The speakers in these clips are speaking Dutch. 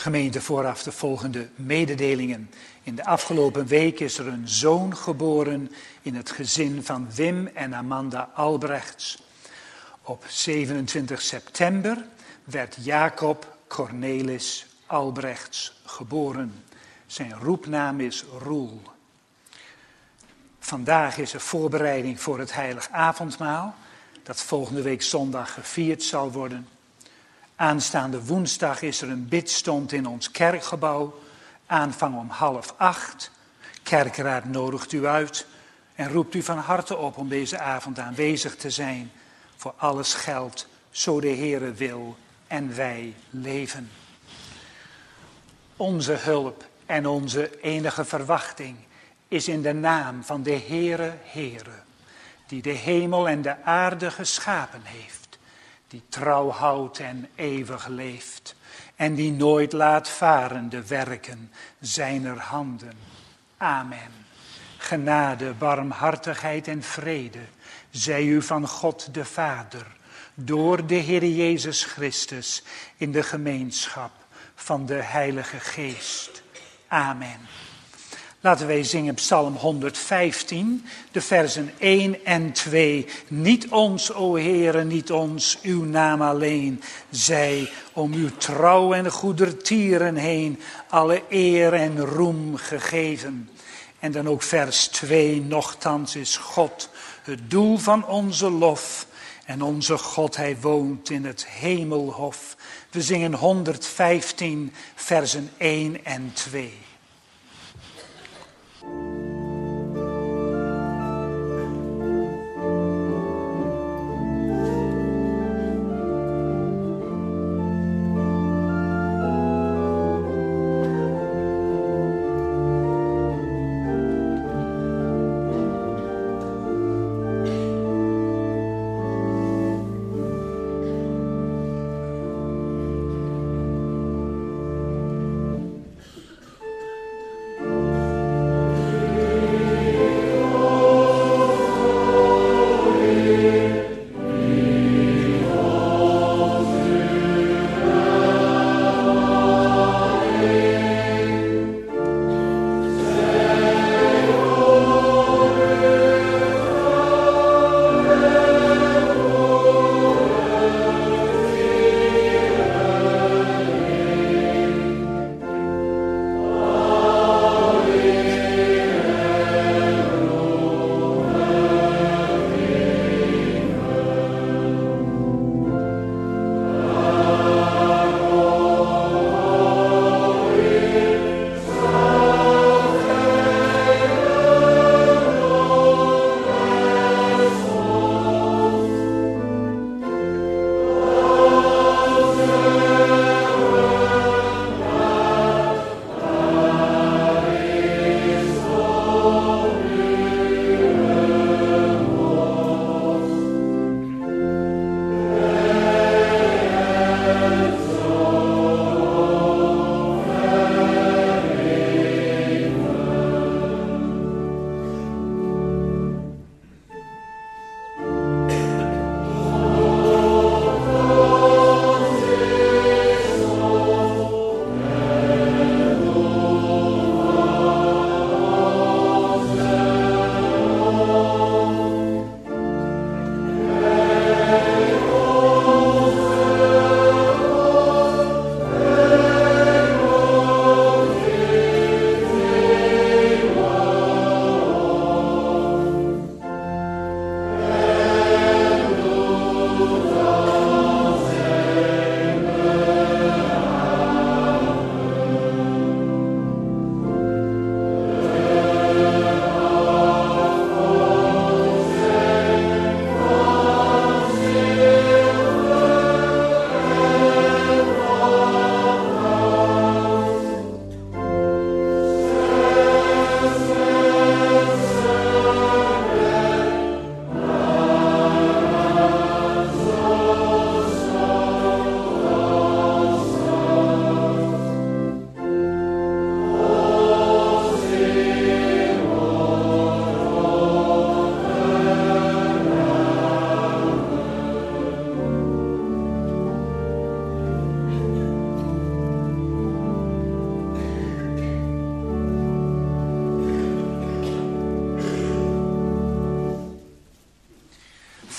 Gemeente, vooraf de volgende mededelingen. In de afgelopen week is er een zoon geboren in het gezin van Wim en Amanda Albrechts. Op 27 september werd Jacob Cornelis Albrechts geboren. Zijn roepnaam is Roel. Vandaag is er voorbereiding voor het heilig avondmaal, dat volgende week zondag gevierd zal worden. Aanstaande woensdag is er een bidstond in ons kerkgebouw, aanvang om 7:30. Kerkraad nodigt u uit en roept u van harte op om deze avond aanwezig te zijn. Voor alles geldt, zo de Heere wil en wij leven. Onze hulp en onze enige verwachting is in de naam van de Heere, die de hemel en de aarde geschapen heeft, die trouw houdt en eeuwig leeft en die nooit laat varen de werken zijner handen. Amen. Genade, barmhartigheid en vrede zij u van God de Vader, door de Heer Jezus Christus, in de gemeenschap van de Heilige Geest. Amen. Laten wij zingen Psalm 115, de versen 1 en 2. Niet ons, o Heere, niet ons, uw naam alleen. Zij om uw trouw en goedertieren heen, alle eer en roem gegeven. En dan ook vers 2, nochtans is God het doel van onze lof. En onze God, hij woont in het hemelhof. We zingen 115, versen 1 en 2.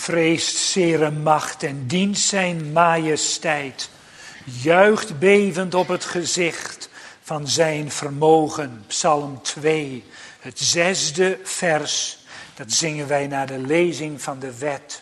vreest zere macht en dient zijn majesteit. Juicht bevend op het gezicht van zijn vermogen. Psalm 2, het 6e vers. Dat zingen wij na de lezing van de wet.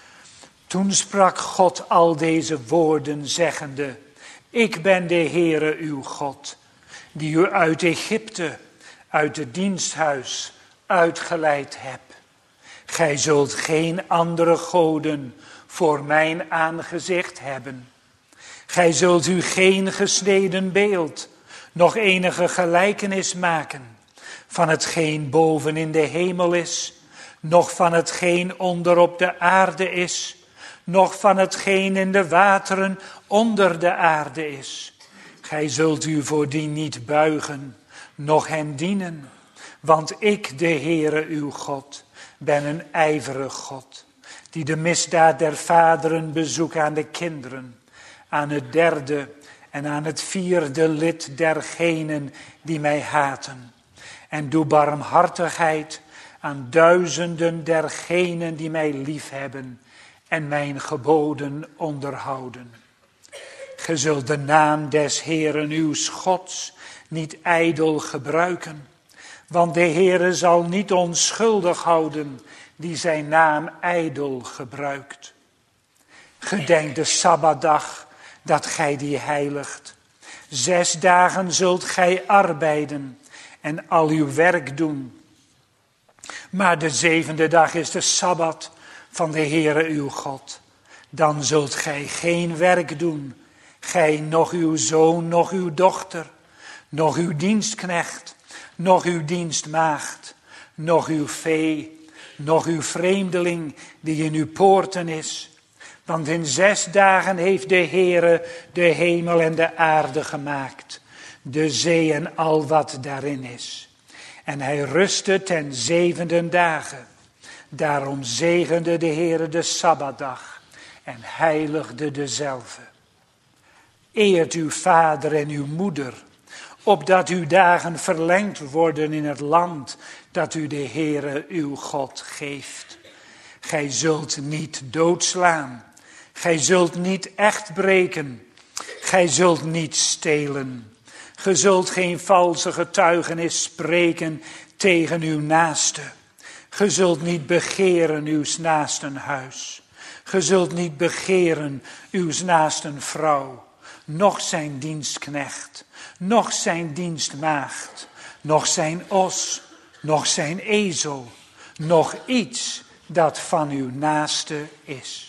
Toen sprak God al deze woorden zeggende: Ik ben de Heere uw God, die u uit Egypte, uit het diensthuis, uitgeleid heb. Gij zult geen andere goden voor mijn aangezicht hebben. Gij zult u geen gesneden beeld, nog enige gelijkenis maken, van hetgeen boven in de hemel is, noch van hetgeen onder op de aarde is, noch van hetgeen in de wateren onder de aarde is. Gij zult u voor die niet buigen, noch hen dienen, want ik, de Heere uw God, ben een ijverig God, die de misdaad der vaderen bezoekt aan de kinderen, aan het 3e en aan het 4e lid dergenen die mij haten. En doe barmhartigheid aan duizenden dergenen die mij liefhebben en mijn geboden onderhouden. Ge zult de naam des Heeren uw Gods niet ijdel gebruiken, want de Heere zal niet onschuldig houden die zijn naam ijdel gebruikt. Gedenk de Sabbatdag dat gij die heiligt. 6 dagen zult gij arbeiden en al uw werk doen. Maar de 7e dag is de Sabbat van de Heere uw God. Dan zult gij geen werk doen, gij, noch uw zoon, noch uw dochter, noch uw dienstknecht, noch uw dienstmaagd, noch uw vee, noch uw vreemdeling die in uw poorten is. Want in 6 dagen heeft de Heere de hemel en de aarde gemaakt, de zee en al wat daarin is. En hij rustte ten 7e dagen. Daarom zegende de Heere de Sabbatdag en heiligde dezelve. Eert uw vader en uw moeder, opdat uw dagen verlengd worden in het land dat u de Heere uw God geeft. Gij zult niet doodslaan, gij zult niet echt breken, gij zult niet stelen. Ge zult geen valse getuigenis spreken tegen uw naaste. Ge zult niet begeren uws naasten huis. Ge zult niet begeren uws naasten vrouw, noch zijn dienstknecht, noch zijn dienstmaagd, noch zijn os, noch zijn ezel, noch iets dat van uw naaste is.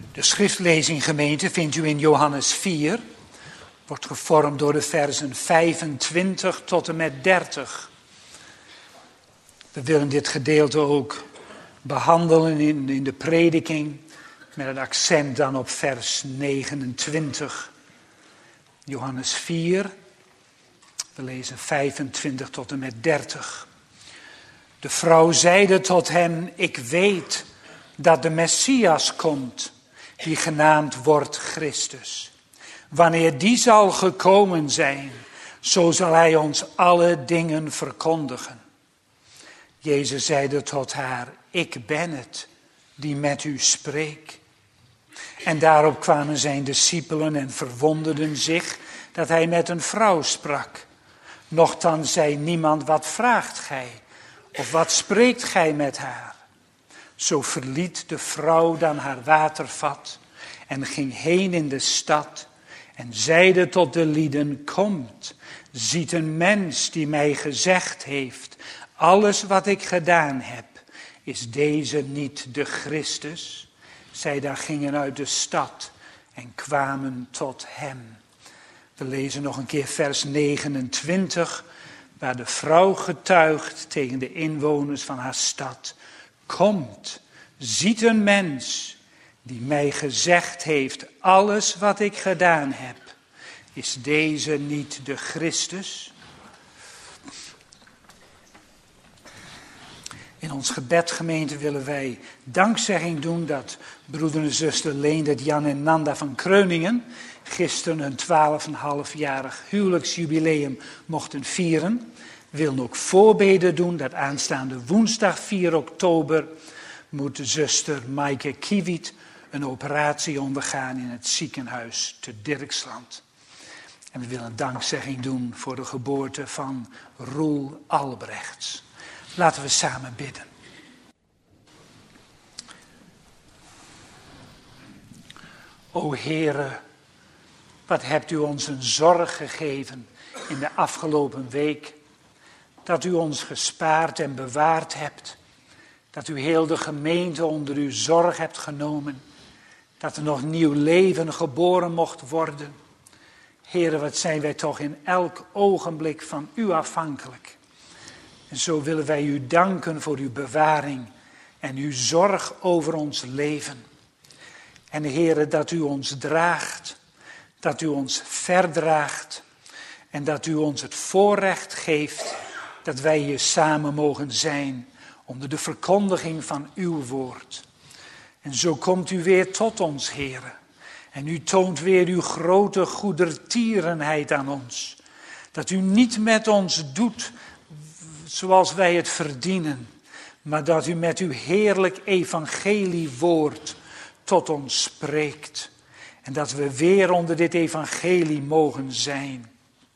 De schriftlezing, gemeente, vindt u in Johannes 4. Wordt gevormd door de versen 25 tot en met 30. We willen dit gedeelte ook behandelen in de prediking, met een accent dan op vers 29. Johannes 4, we lezen 25 tot en met 30. De vrouw zeide tot hem, ik weet dat de Messias komt, die genaamd wordt Christus. Wanneer die zal gekomen zijn, zo zal hij ons alle dingen verkondigen. Jezus zeide tot haar, ik ben het die met u spreekt. En daarop kwamen zijn discipelen en verwonderden zich dat hij met een vrouw sprak. Nochtans zei niemand, wat vraagt gij? Of wat spreekt gij met haar? Zo verliet de vrouw dan haar watervat en ging heen in de stad en zeide tot de lieden, komt, ziet een mens die mij gezegd heeft, alles wat ik gedaan heb, is deze niet de Christus? Zij daar gingen uit de stad en kwamen tot hem. We lezen nog een keer vers 29, waar de vrouw getuigt tegen de inwoners van haar stad. Komt, ziet een mens die mij gezegd heeft, alles wat ik gedaan heb, is deze niet de Christus? In ons gebed, gemeente, willen wij dankzegging doen dat broeder en zuster Leendert, Jan en Nanda van Kreuningen gisteren hun 12,5-jarig huwelijksjubileum mochten vieren. We willen ook voorbeden doen dat aanstaande woensdag 4 oktober moet de zuster Maaike Kiewiet een operatie ondergaan in het ziekenhuis te Dirksland. En we willen dankzegging doen voor de geboorte van Roel Albrechts. Laten we samen bidden. O Heere, wat hebt u ons een zorg gegeven in de afgelopen week. Dat u ons gespaard en bewaard hebt. Dat u heel de gemeente onder uw zorg hebt genomen. Dat er nog nieuw leven geboren mocht worden. Heere, wat zijn wij toch in elk ogenblik van u afhankelijk. En zo willen wij u danken voor uw bewaring en uw zorg over ons leven. En Heere, dat u ons draagt, dat u ons verdraagt en dat u ons het voorrecht geeft dat wij hier samen mogen zijn onder de verkondiging van uw woord. En zo komt u weer tot ons, Heere. En u toont weer uw grote goedertierenheid aan ons. Dat u niet met ons doet zoals wij het verdienen, maar dat u met uw heerlijk evangeliewoord tot ons spreekt. En dat we weer onder dit evangelie mogen zijn.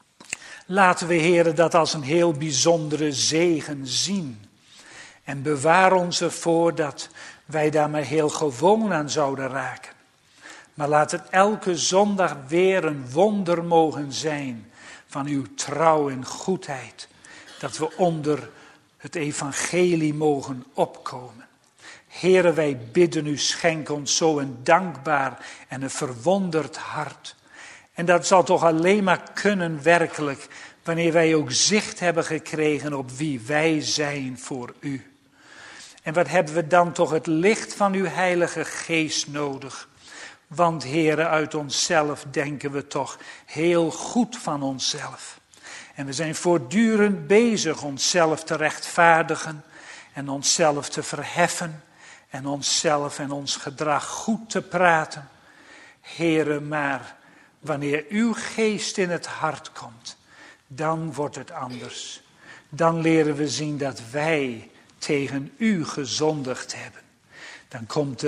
Laten we, Heere, dat als een heel bijzondere zegen zien. En bewaar ons ervoor dat wij daar maar heel gewoon aan zouden raken. Maar laat het elke zondag weer een wonder mogen zijn van uw trouw en goedheid. Dat we onder het evangelie mogen opkomen. Heere, wij bidden u, schenk ons zo een dankbaar en een verwonderd hart. En dat zal toch alleen maar kunnen werkelijk, wanneer wij ook zicht hebben gekregen op wie wij zijn voor u. En wat hebben we dan toch het licht van uw Heilige Geest nodig? Want Heere, uit onszelf denken we toch heel goed van onszelf. En we zijn voortdurend bezig onszelf te rechtvaardigen en onszelf te verheffen en onszelf en ons gedrag goed te praten. Heere, maar wanneer uw geest in het hart komt, dan wordt het anders. Dan leren we zien dat wij tegen u gezondigd hebben. Dan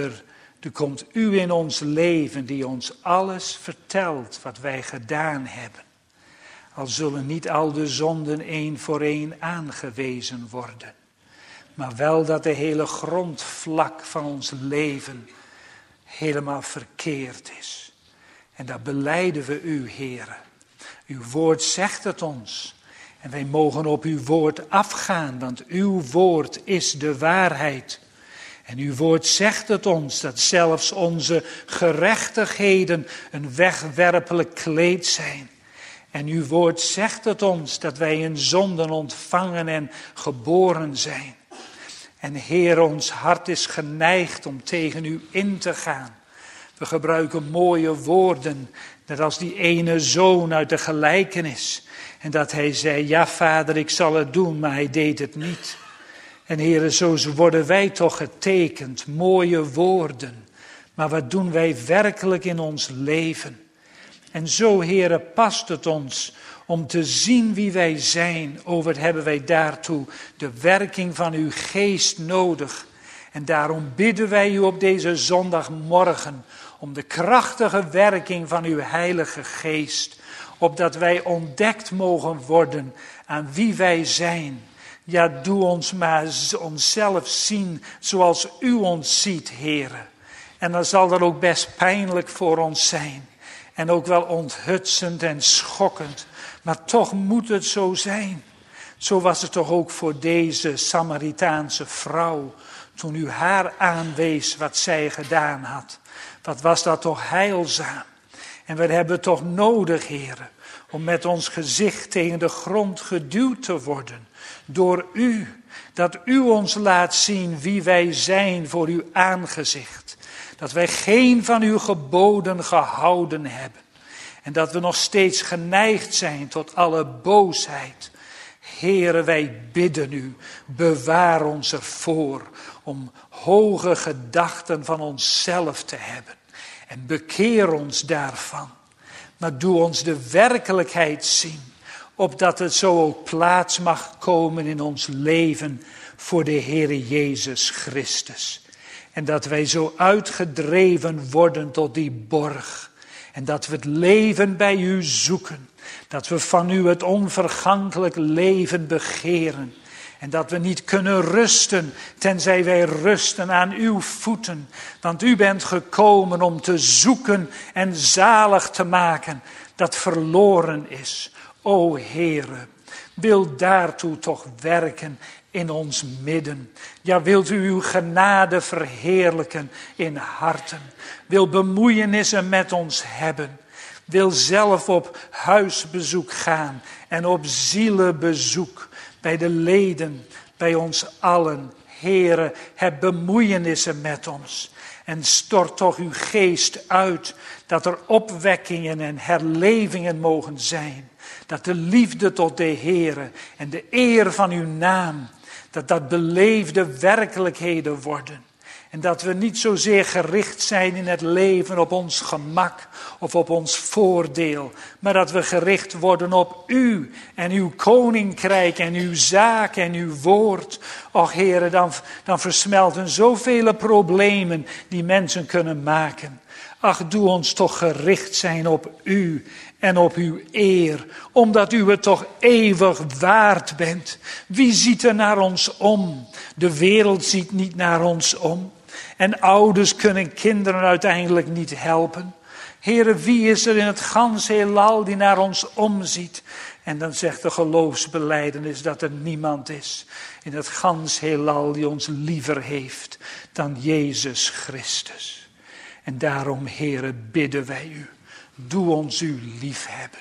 komt u in ons leven die ons alles vertelt wat wij gedaan hebben. Al zullen niet al de zonden één voor één aangewezen worden. Maar wel dat de hele grondvlak van ons leven helemaal verkeerd is. En dat belijden we u, Heere. Uw woord zegt het ons. En wij mogen op uw woord afgaan, want uw woord is de waarheid. En uw woord zegt het ons dat zelfs onze gerechtigheden een wegwerpelijk kleed zijn. En uw woord zegt het ons dat wij in zonden ontvangen en geboren zijn. En Heer, ons hart is geneigd om tegen u in te gaan. We gebruiken mooie woorden, net als die ene zoon uit de gelijkenis. En dat hij zei, ja vader, ik zal het doen, maar hij deed het niet. En Heer, zo worden wij toch getekend, mooie woorden. Maar wat doen wij werkelijk in ons leven? En zo, Heer, past het ons om te zien wie wij zijn. Oh, wat hebben wij daartoe de werking van uw geest nodig. En daarom bidden wij u op deze zondagmorgen om de krachtige werking van uw heilige geest. Opdat wij ontdekt mogen worden aan wie wij zijn. Ja, doe ons maar onszelf zien zoals u ons ziet, Heere. En dan zal dat ook best pijnlijk voor ons zijn. En ook wel onthutsend en schokkend. Maar toch moet het zo zijn. Zo was het toch ook voor deze Samaritaanse vrouw. Toen u haar aanwees wat zij gedaan had. Wat was dat toch heilzaam. En we hebben toch nodig, Heere. Om met ons gezicht tegen de grond geduwd te worden. Door u. Dat u ons laat zien wie wij zijn voor uw aangezicht. Dat wij geen van uw geboden gehouden hebben. En dat we nog steeds geneigd zijn tot alle boosheid. Heere, wij bidden u, bewaar ons ervoor om hoge gedachten van onszelf te hebben. En bekeer ons daarvan. Maar doe ons de werkelijkheid zien, opdat het zo ook plaats mag komen in ons leven voor de Heere Jezus Christus. En dat wij zo uitgedreven worden tot die borg. En dat we het leven bij u zoeken. Dat we van u het onvergankelijk leven begeren. En dat we niet kunnen rusten, tenzij wij rusten aan uw voeten. Want u bent gekomen om te zoeken en zalig te maken dat verloren is. O Heere, wil daartoe toch werken in ons midden. Ja, wilt u uw genade verheerlijken in harten. Wil bemoeienissen met ons hebben. Wil zelf op huisbezoek gaan en op zielenbezoek bij de leden, bij ons allen. Heere, heb bemoeienissen met ons. En stort toch uw geest uit, dat er opwekkingen en herlevingen mogen zijn. Dat de liefde tot de Heere en de eer van uw naam, dat beleefde werkelijkheden worden. En dat we niet zozeer gericht zijn in het leven op ons gemak of op ons voordeel. Maar dat we gericht worden op u en uw koninkrijk en uw zaak en uw woord. Och Heere, dan versmelten zoveel problemen die mensen kunnen maken. Ach, doe ons toch gericht zijn op u en op uw eer, omdat u het toch eeuwig waard bent. Wie ziet er naar ons om? De wereld ziet niet naar ons om. En ouders kunnen kinderen uiteindelijk niet helpen. Heere, wie is er in het gans heelal die naar ons omziet? En dan zegt de geloofsbelijdenis dat er niemand is in het gans heelal die ons liever heeft dan Jezus Christus. En daarom, Heere, bidden wij u. Doe ons uw liefhebben.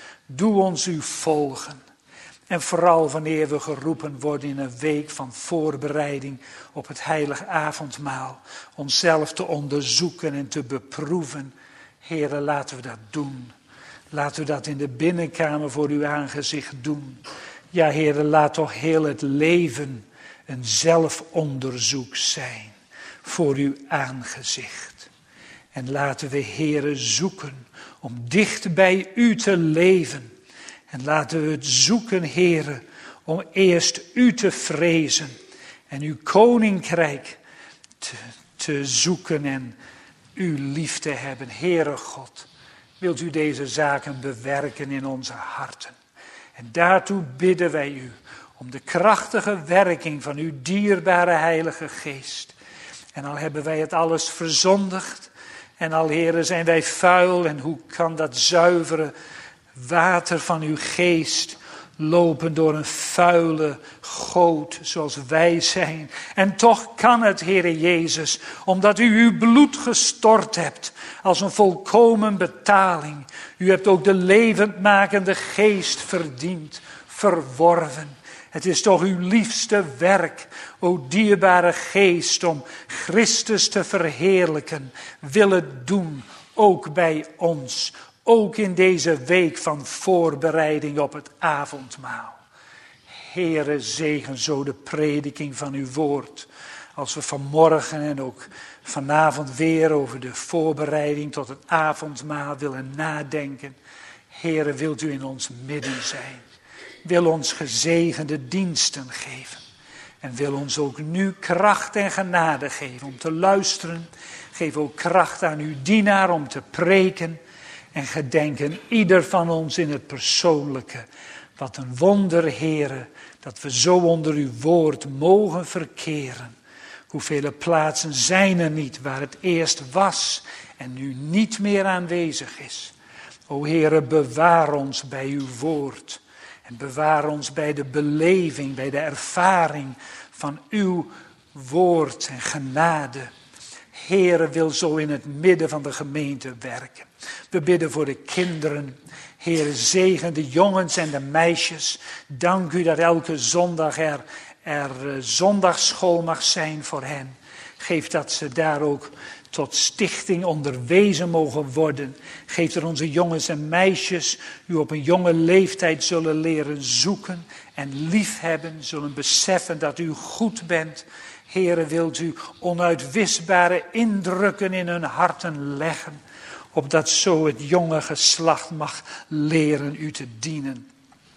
Doe ons uw volgen. En vooral wanneer we geroepen worden in een week van voorbereiding op het heilige avondmaal. Onszelf te onderzoeken en te beproeven. Heere, laten we dat doen. Laten we dat in de binnenkamer voor uw aangezicht doen. Ja, Heere, laat toch heel het leven een zelfonderzoek zijn voor uw aangezicht. En laten we, Heere, zoeken om dicht bij u te leven. En laten we het zoeken, Heere, om eerst u te vrezen en uw koninkrijk te zoeken en u lief te hebben. Heere God, wilt u deze zaken bewerken in onze harten. En daartoe bidden wij u om de krachtige werking van uw dierbare Heilige Geest. En al hebben wij het alles verzondigd en al, Heere, zijn wij vuil en hoe kan dat zuivere water van uw geest lopen door een vuile goot zoals wij zijn. En toch kan het, Heere Jezus, omdat u uw bloed gestort hebt als een volkomen betaling. U hebt ook de levendmakende geest verdiend, verworven. Het is toch uw liefste werk, o dierbare geest, om Christus te verheerlijken. Wil het doen, ook bij ons. Ook in deze week van voorbereiding op het avondmaal. Heere, zegen zo de prediking van uw woord. Als we vanmorgen en ook vanavond weer over de voorbereiding tot het avondmaal willen nadenken. Heere, wilt u in ons midden zijn. Wil ons gezegende diensten geven. En wil ons ook nu kracht en genade geven om te luisteren. Geef ook kracht aan uw dienaar om te preken. En gedenken ieder van ons in het persoonlijke. Wat een wonder, Heere, dat we zo onder uw woord mogen verkeren. Hoeveel plaatsen zijn er niet waar het eerst was en nu niet meer aanwezig is. O Heere, bewaar ons bij uw woord. En bewaar ons bij de beleving, bij de ervaring van uw woord en genade. Heere, wil zo in het midden van de gemeente werken. We bidden voor de kinderen. Heere, zegen de jongens en de meisjes. Dank u dat elke zondag er zondagsschool mag zijn voor hen. Geef dat ze daar ook tot stichting onderwezen mogen worden. Geef dat onze jongens en meisjes u op een jonge leeftijd zullen leren zoeken en liefhebben. Zullen beseffen dat u goed bent. Heere, wilt u onuitwisbare indrukken in hun harten leggen. Opdat zo het jonge geslacht mag leren u te dienen.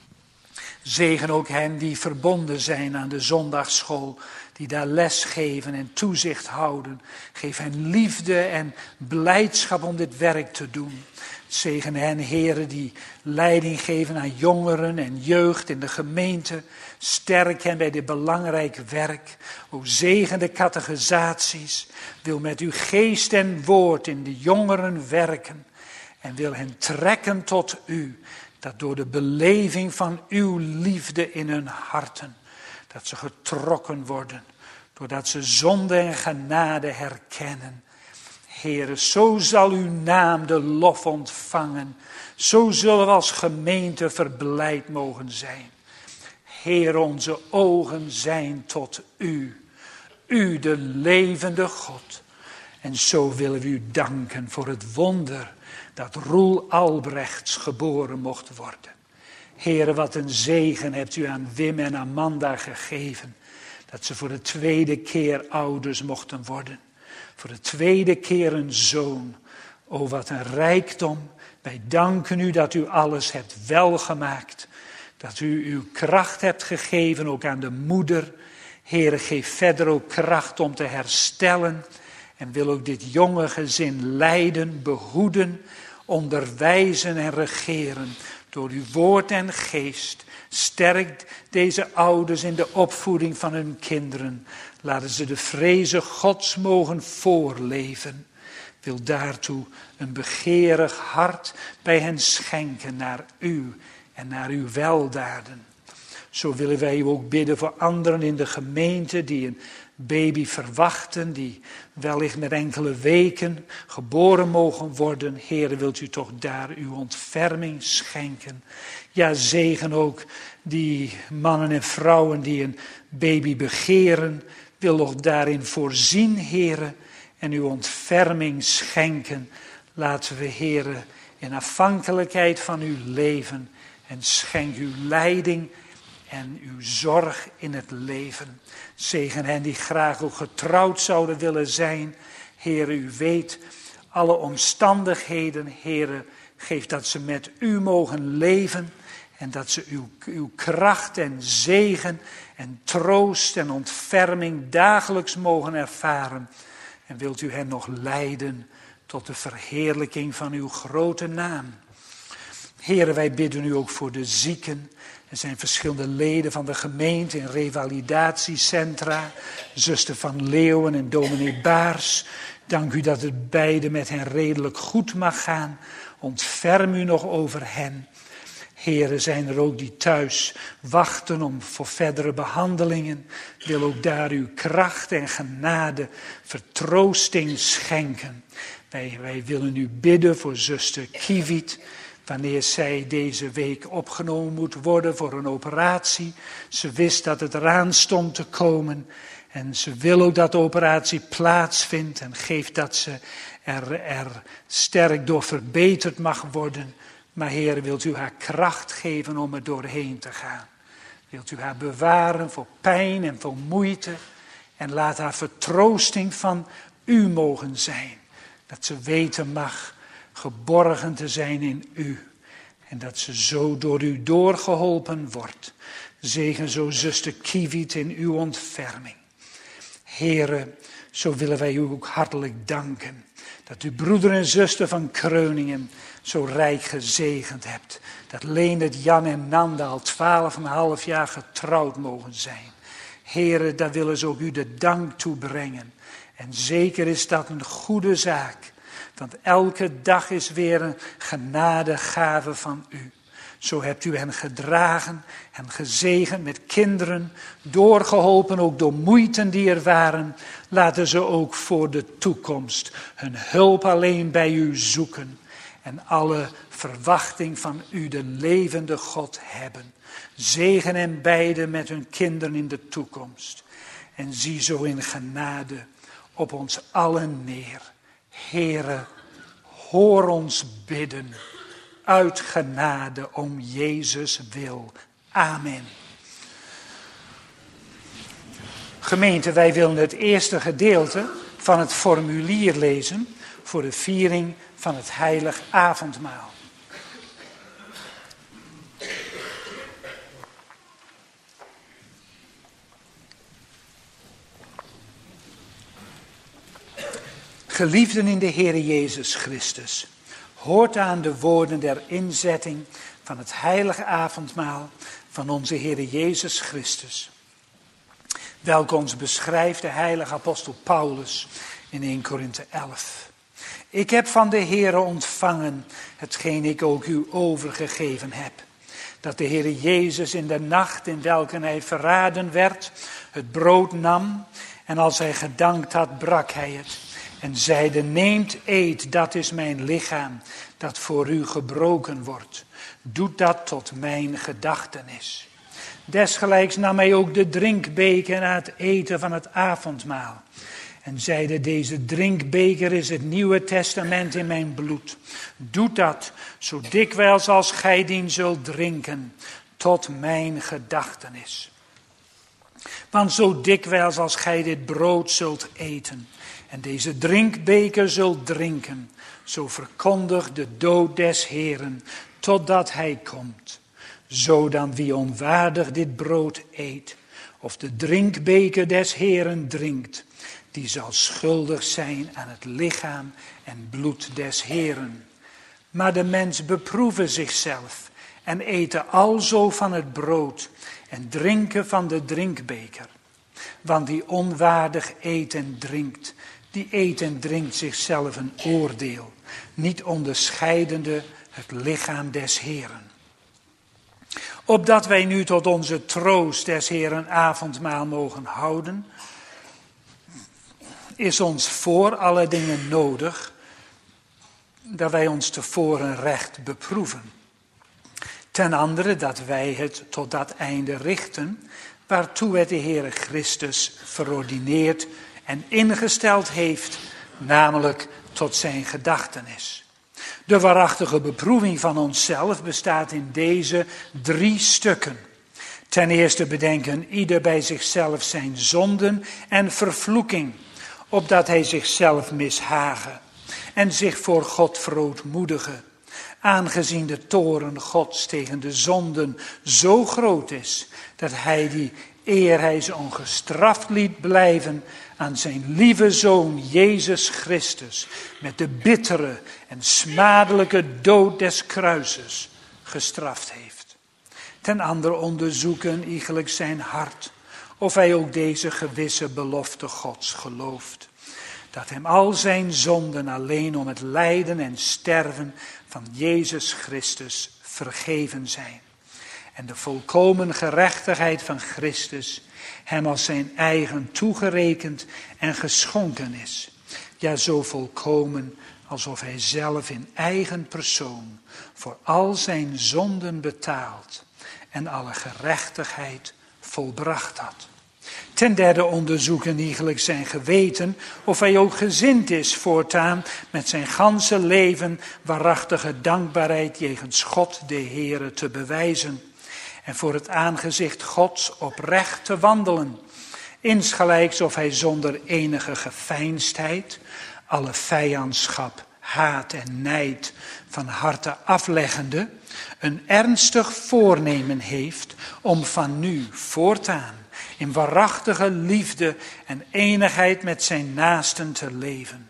Zegen ook hen die verbonden zijn aan de zondagsschool. Die daar les geven en toezicht houden. Geef hen liefde en blijdschap om dit werk te doen. Zegen hen, heren, die leiding geven aan jongeren en jeugd in de gemeente. Sterk hen bij dit belangrijk werk. O zegen de catechisaties. Wil met uw geest en woord in de jongeren werken. En wil hen trekken tot u. Dat door de beleving van uw liefde in hun harten. Dat ze getrokken worden. Doordat ze zonde en genade herkennen. Heere, zo zal uw naam de lof ontvangen. Zo zullen we als gemeente verblijd mogen zijn. Heer, onze ogen zijn tot u. U, de levende God. En zo willen we u danken voor het wonder dat Roel Albrechts geboren mocht worden. Heere, wat een zegen hebt u aan Wim en Amanda gegeven. Dat ze voor de tweede keer ouders mochten worden. Voor de tweede keer een zoon. O, wat een rijkdom. Wij danken u dat u alles hebt welgemaakt. Dat u uw kracht hebt gegeven ook aan de moeder. Heere, geef verder ook kracht om te herstellen. En wil ook dit jonge gezin leiden, behoeden, onderwijzen en regeren. Door uw woord en geest. Sterkt deze ouders in de opvoeding van hun kinderen. Laten ze de vreze Gods mogen voorleven. Wil daartoe een begeerig hart bij hen schenken naar u en naar uw weldaden. Zo willen wij u ook bidden voor anderen in de gemeente die een baby verwachten, die wellicht met enkele weken geboren mogen worden. Heere, wilt u toch daar uw ontferming schenken. Ja, zegen ook die mannen en vrouwen die een baby begeren. Wil nog daarin voorzien, Heere, en uw ontferming schenken. Laten we, Heere, in afhankelijkheid van uw leven en schenk uw leiding en uw zorg in het leven. Zegen hen die graag ook getrouwd zouden willen zijn. Heere, u weet alle omstandigheden. Heere, geef dat ze met u mogen leven. En dat ze uw kracht en zegen en troost en ontferming dagelijks mogen ervaren. En wilt u hen nog leiden tot de verheerlijking van uw grote naam. Heere, wij bidden u ook voor de zieken. Er zijn verschillende leden van de gemeente in revalidatiecentra. Zuster van Leeuwen en dominee Baars. Dank u dat het beide met hen redelijk goed mag gaan. Ontferm u nog over hen. Heren, zijn er ook die thuis wachten voor verdere behandelingen. Wil ook daar uw kracht en genade, vertroosting schenken. Wij willen u bidden voor zuster Kiewiet, wanneer zij deze week opgenomen moet worden voor een operatie. Ze wist dat het eraan stond te komen en ze wil ook dat de operatie plaatsvindt en geeft dat ze er sterk door verbeterd mag worden. Maar Heer, wilt u haar kracht geven om er doorheen te gaan. Wilt u haar bewaren voor pijn en voor moeite. En laat haar vertroosting van u mogen zijn. Dat ze weten mag geborgen te zijn in u. En dat ze zo door u doorgeholpen wordt. Zegen zo zuster Kiewiet in uw ontferming. Heere, zo willen wij u ook hartelijk danken. Dat u broeder en zuster van Kreuningen zo rijk gezegend hebt. Dat Leendert, Jan en Nanda al 12,5 jaar getrouwd mogen zijn. Heere, daar willen ze ook u de dank toe brengen. En zeker is dat een goede zaak. Want elke dag is weer een genadegave van u. Zo hebt u hen gedragen en gezegend met kinderen, doorgeholpen ook door moeiten die er waren. Laten ze ook voor de toekomst hun hulp alleen bij u zoeken. En alle verwachting van u, de levende God, hebben. Zegen hen beiden met hun kinderen in de toekomst. En zie zo in genade op ons allen neer. Heere, hoor ons bidden. Uit genade om Jezus wil. Amen. Gemeente, wij willen het eerste gedeelte van het formulier lezen voor de viering van het heilig avondmaal. Geliefden in de Heere Jezus Christus, hoort aan de woorden der inzetting van het heilige avondmaal van onze Heere Jezus Christus. Welke ons beschrijft de heilige apostel Paulus in 1 Korinthe 11. Ik heb van de Heere ontvangen hetgeen ik ook u overgegeven heb. Dat de Heere Jezus in de nacht in welke hij verraden werd, het brood nam en als hij gedankt had, brak hij het. En zeide, neemt, eet, dat is mijn lichaam, dat voor u gebroken wordt. Doet dat tot mijn gedachtenis. Desgelijks nam hij ook de drinkbeker na het eten van het avondmaal. En zeide, deze drinkbeker is het Nieuwe Testament in mijn bloed. Doet dat, zo dikwijls als gij dien zult drinken, tot mijn gedachtenis. Want zo dikwijls als gij dit brood zult eten en deze drinkbeker zult drinken, zo verkondigt de dood des Heeren, totdat hij komt. Zo dan wie onwaardig dit brood eet, of de drinkbeker des Heeren drinkt, die zal schuldig zijn aan het lichaam en bloed des Heeren. Maar de mens beproeve zichzelf en eten alzo van het brood en drinken van de drinkbeker. Want die onwaardig eet en drinkt, die eet en drinkt zichzelf een oordeel, niet onderscheidende het lichaam des Heeren. Opdat wij nu tot onze troost des Heeren avondmaal mogen houden, is ons voor alle dingen nodig dat wij ons tevoren recht beproeven. Ten andere dat wij het tot dat einde richten, waartoe het de Heere Christus verordineerd en ingesteld heeft, namelijk tot zijn gedachtenis. De waarachtige beproeving van onszelf bestaat in deze 3 stukken. Ten eerste bedenken ieder bij zichzelf zijn zonden en vervloeking, opdat hij zichzelf mishagen en zich voor God verootmoedigen, aangezien de toorn Gods tegen de zonden zo groot is, dat hij die, eer hij ze ongestraft liet blijven, aan zijn lieve Zoon Jezus Christus met de bittere en smadelijke dood des kruises gestraft heeft. Ten andere onderzoeken iegelijk zijn hart, of hij ook deze gewisse belofte Gods gelooft. Dat hem al zijn zonden alleen om het lijden en sterven van Jezus Christus vergeven zijn. En de volkomen gerechtigheid van Christus hem als zijn eigen toegerekend en geschonken is. Ja, zo volkomen alsof hij zelf in eigen persoon voor al zijn zonden betaald en alle gerechtigheid volbracht had. Ten derde onderzoeken iegelijk zijn geweten of hij ook gezind is voortaan met zijn ganse leven waarachtige dankbaarheid jegens God de Heere te bewijzen. En voor het aangezicht Gods oprecht te wandelen. Insgelijks of hij zonder enige geveinsdheid alle vijandschap, haat en nijd van harte afleggende een ernstig voornemen heeft om van nu voortaan in waarachtige liefde en eenigheid met zijn naasten te leven.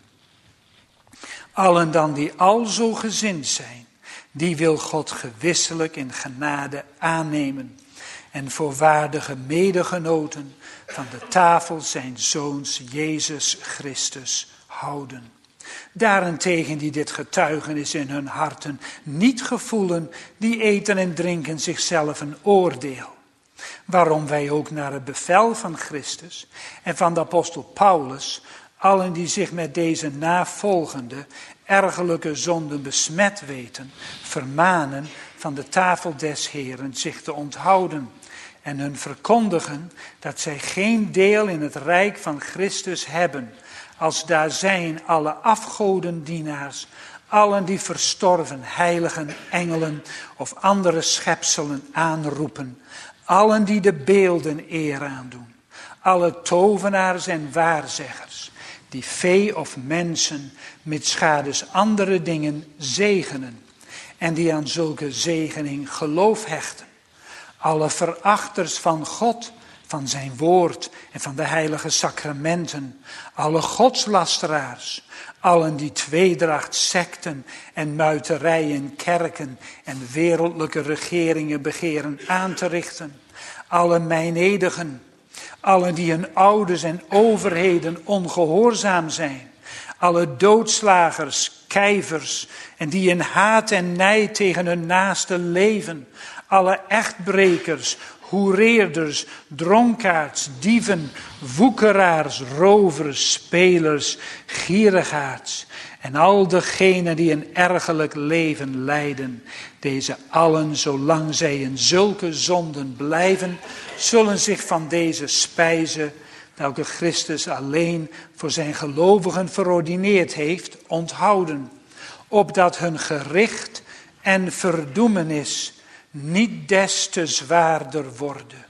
Allen dan die alzo gezind zijn, die wil God gewisselijk in genade aannemen en voor waardige medegenoten van de tafel zijn Zoons Jezus Christus houden. Daarentegen die dit getuigenis in hun harten niet gevoelen, die eten en drinken zichzelf een oordeel. Waarom wij ook naar het bevel van Christus en van de apostel Paulus, allen die zich met deze navolgende ergelijke zonden besmet weten, vermanen van de tafel des Heeren zich te onthouden en hun verkondigen dat zij geen deel in het rijk van Christus hebben, als daar zijn alle afgodendienaars, allen die verstorven heiligen, engelen of andere schepselen aanroepen, allen die de beelden eer aandoen, alle tovenaars en waarzeggers, die vee of mensen mitschades andere dingen zegenen en die aan zulke zegening geloof hechten. Alle verachters van God, van zijn woord en van de heilige sacramenten, alle godslasteraars, allen die tweedracht, secten en muiterijen, kerken en wereldlijke regeringen begeren aan te richten, alle mijnedigen, allen die hun ouders en overheden ongehoorzaam zijn, alle doodslagers, kijvers en die in haat en nijd tegen hun naaste leven, alle echtbrekers, hoereerders, dronkaards, dieven, woekeraars, rovers, spelers, gierigaards en al degenen die een ergerlijk leven leiden. Deze allen, zolang zij in zulke zonden blijven, zullen zich van deze spijze, welke Christus alleen voor zijn gelovigen verordineerd heeft, onthouden, opdat hun gericht en verdoemenis niet des te zwaarder worden.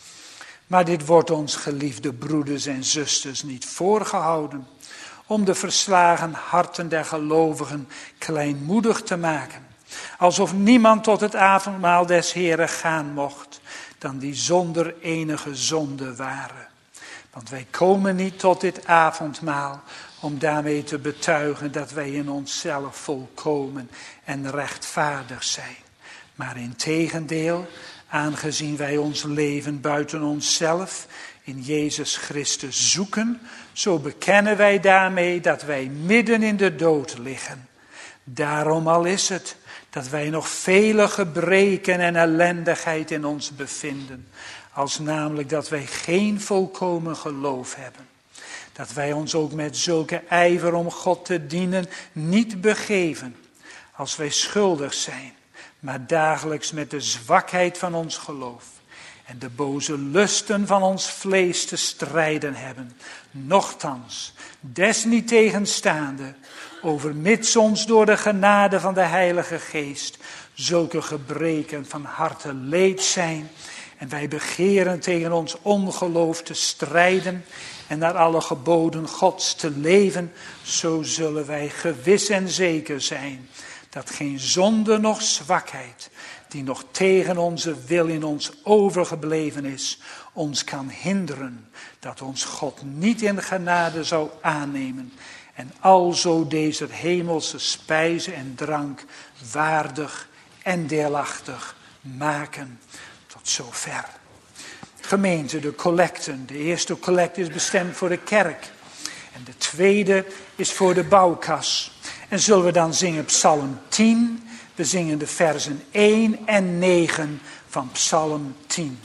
Maar dit wordt ons, geliefde broeders en zusters, niet voorgehouden om de verslagen harten der gelovigen kleinmoedig te maken, alsof niemand tot het avondmaal des Heren gaan mocht, dan die zonder enige zonde waren. Want wij komen niet tot dit avondmaal om daarmee te betuigen dat wij in onszelf volkomen en rechtvaardig zijn. Maar integendeel, aangezien wij ons leven buiten onszelf in Jezus Christus zoeken, zo bekennen wij daarmee dat wij midden in de dood liggen. Daarom al is het dat wij nog vele gebreken en ellendigheid in ons bevinden, als namelijk dat wij geen volkomen geloof hebben. Dat wij ons ook met zulke ijver om God te dienen niet begeven, als wij schuldig zijn, maar dagelijks met de zwakheid van ons geloof en de boze lusten van ons vlees te strijden hebben. Nochtans, desniettegenstaande, overmits ons door de genade van de Heilige Geest zulke gebreken van harte leed zijn en wij begeren tegen ons ongeloof te strijden en naar alle geboden Gods te leven, zo zullen wij gewis en zeker zijn dat geen zonde noch zwakheid, die nog tegen onze wil in ons overgebleven is, ons kan hinderen dat ons God niet in genade zou aannemen en alzo deze hemelse spijze en drank waardig en deelachtig maken. Tot zover. Gemeente, de collecten. De eerste collecte is bestemd voor de kerk. En de tweede is voor de bouwkas. En zullen we dan zingen Psalm 10. We zingen de versen 1 en 9 van Psalm 10.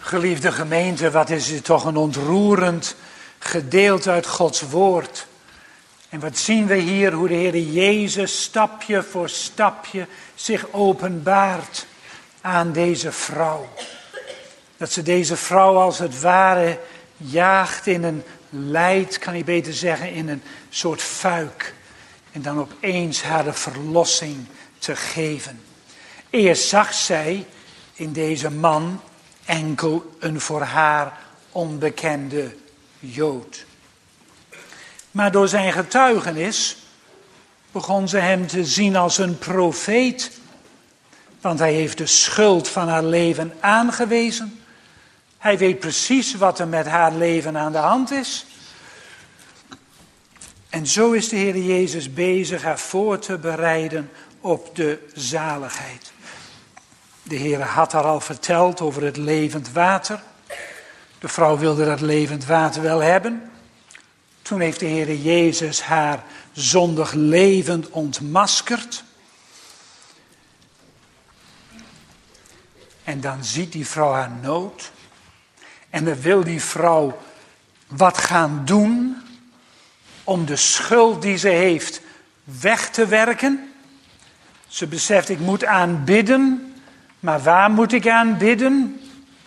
Geliefde gemeente, wat is dit toch een ontroerend gedeelte uit Gods woord. En wat zien we hier, hoe de Heer Jezus stapje voor stapje zich openbaart aan deze vrouw. Dat ze deze vrouw als het ware jaagt in een leid, kan ik beter zeggen, in een soort fuik. En dan opeens haar de verlossing te geven. Eerst zag zij in deze man enkel een voor haar onbekende Jood. Maar door zijn getuigenis begon ze hem te zien als een profeet. Want hij heeft de schuld van haar leven aangewezen. Hij weet precies wat er met haar leven aan de hand is. En zo is de Heer Jezus bezig haar voor te bereiden op de zaligheid. De Heer had haar al verteld over het levend water. De vrouw wilde dat levend water wel hebben. Toen heeft de Heer Jezus haar zondig levend ontmaskerd. En dan ziet die vrouw haar nood. En dan wil die vrouw wat gaan doen om de schuld die ze heeft weg te werken. Ze beseft, ik moet aanbidden, maar waar moet ik aanbidden?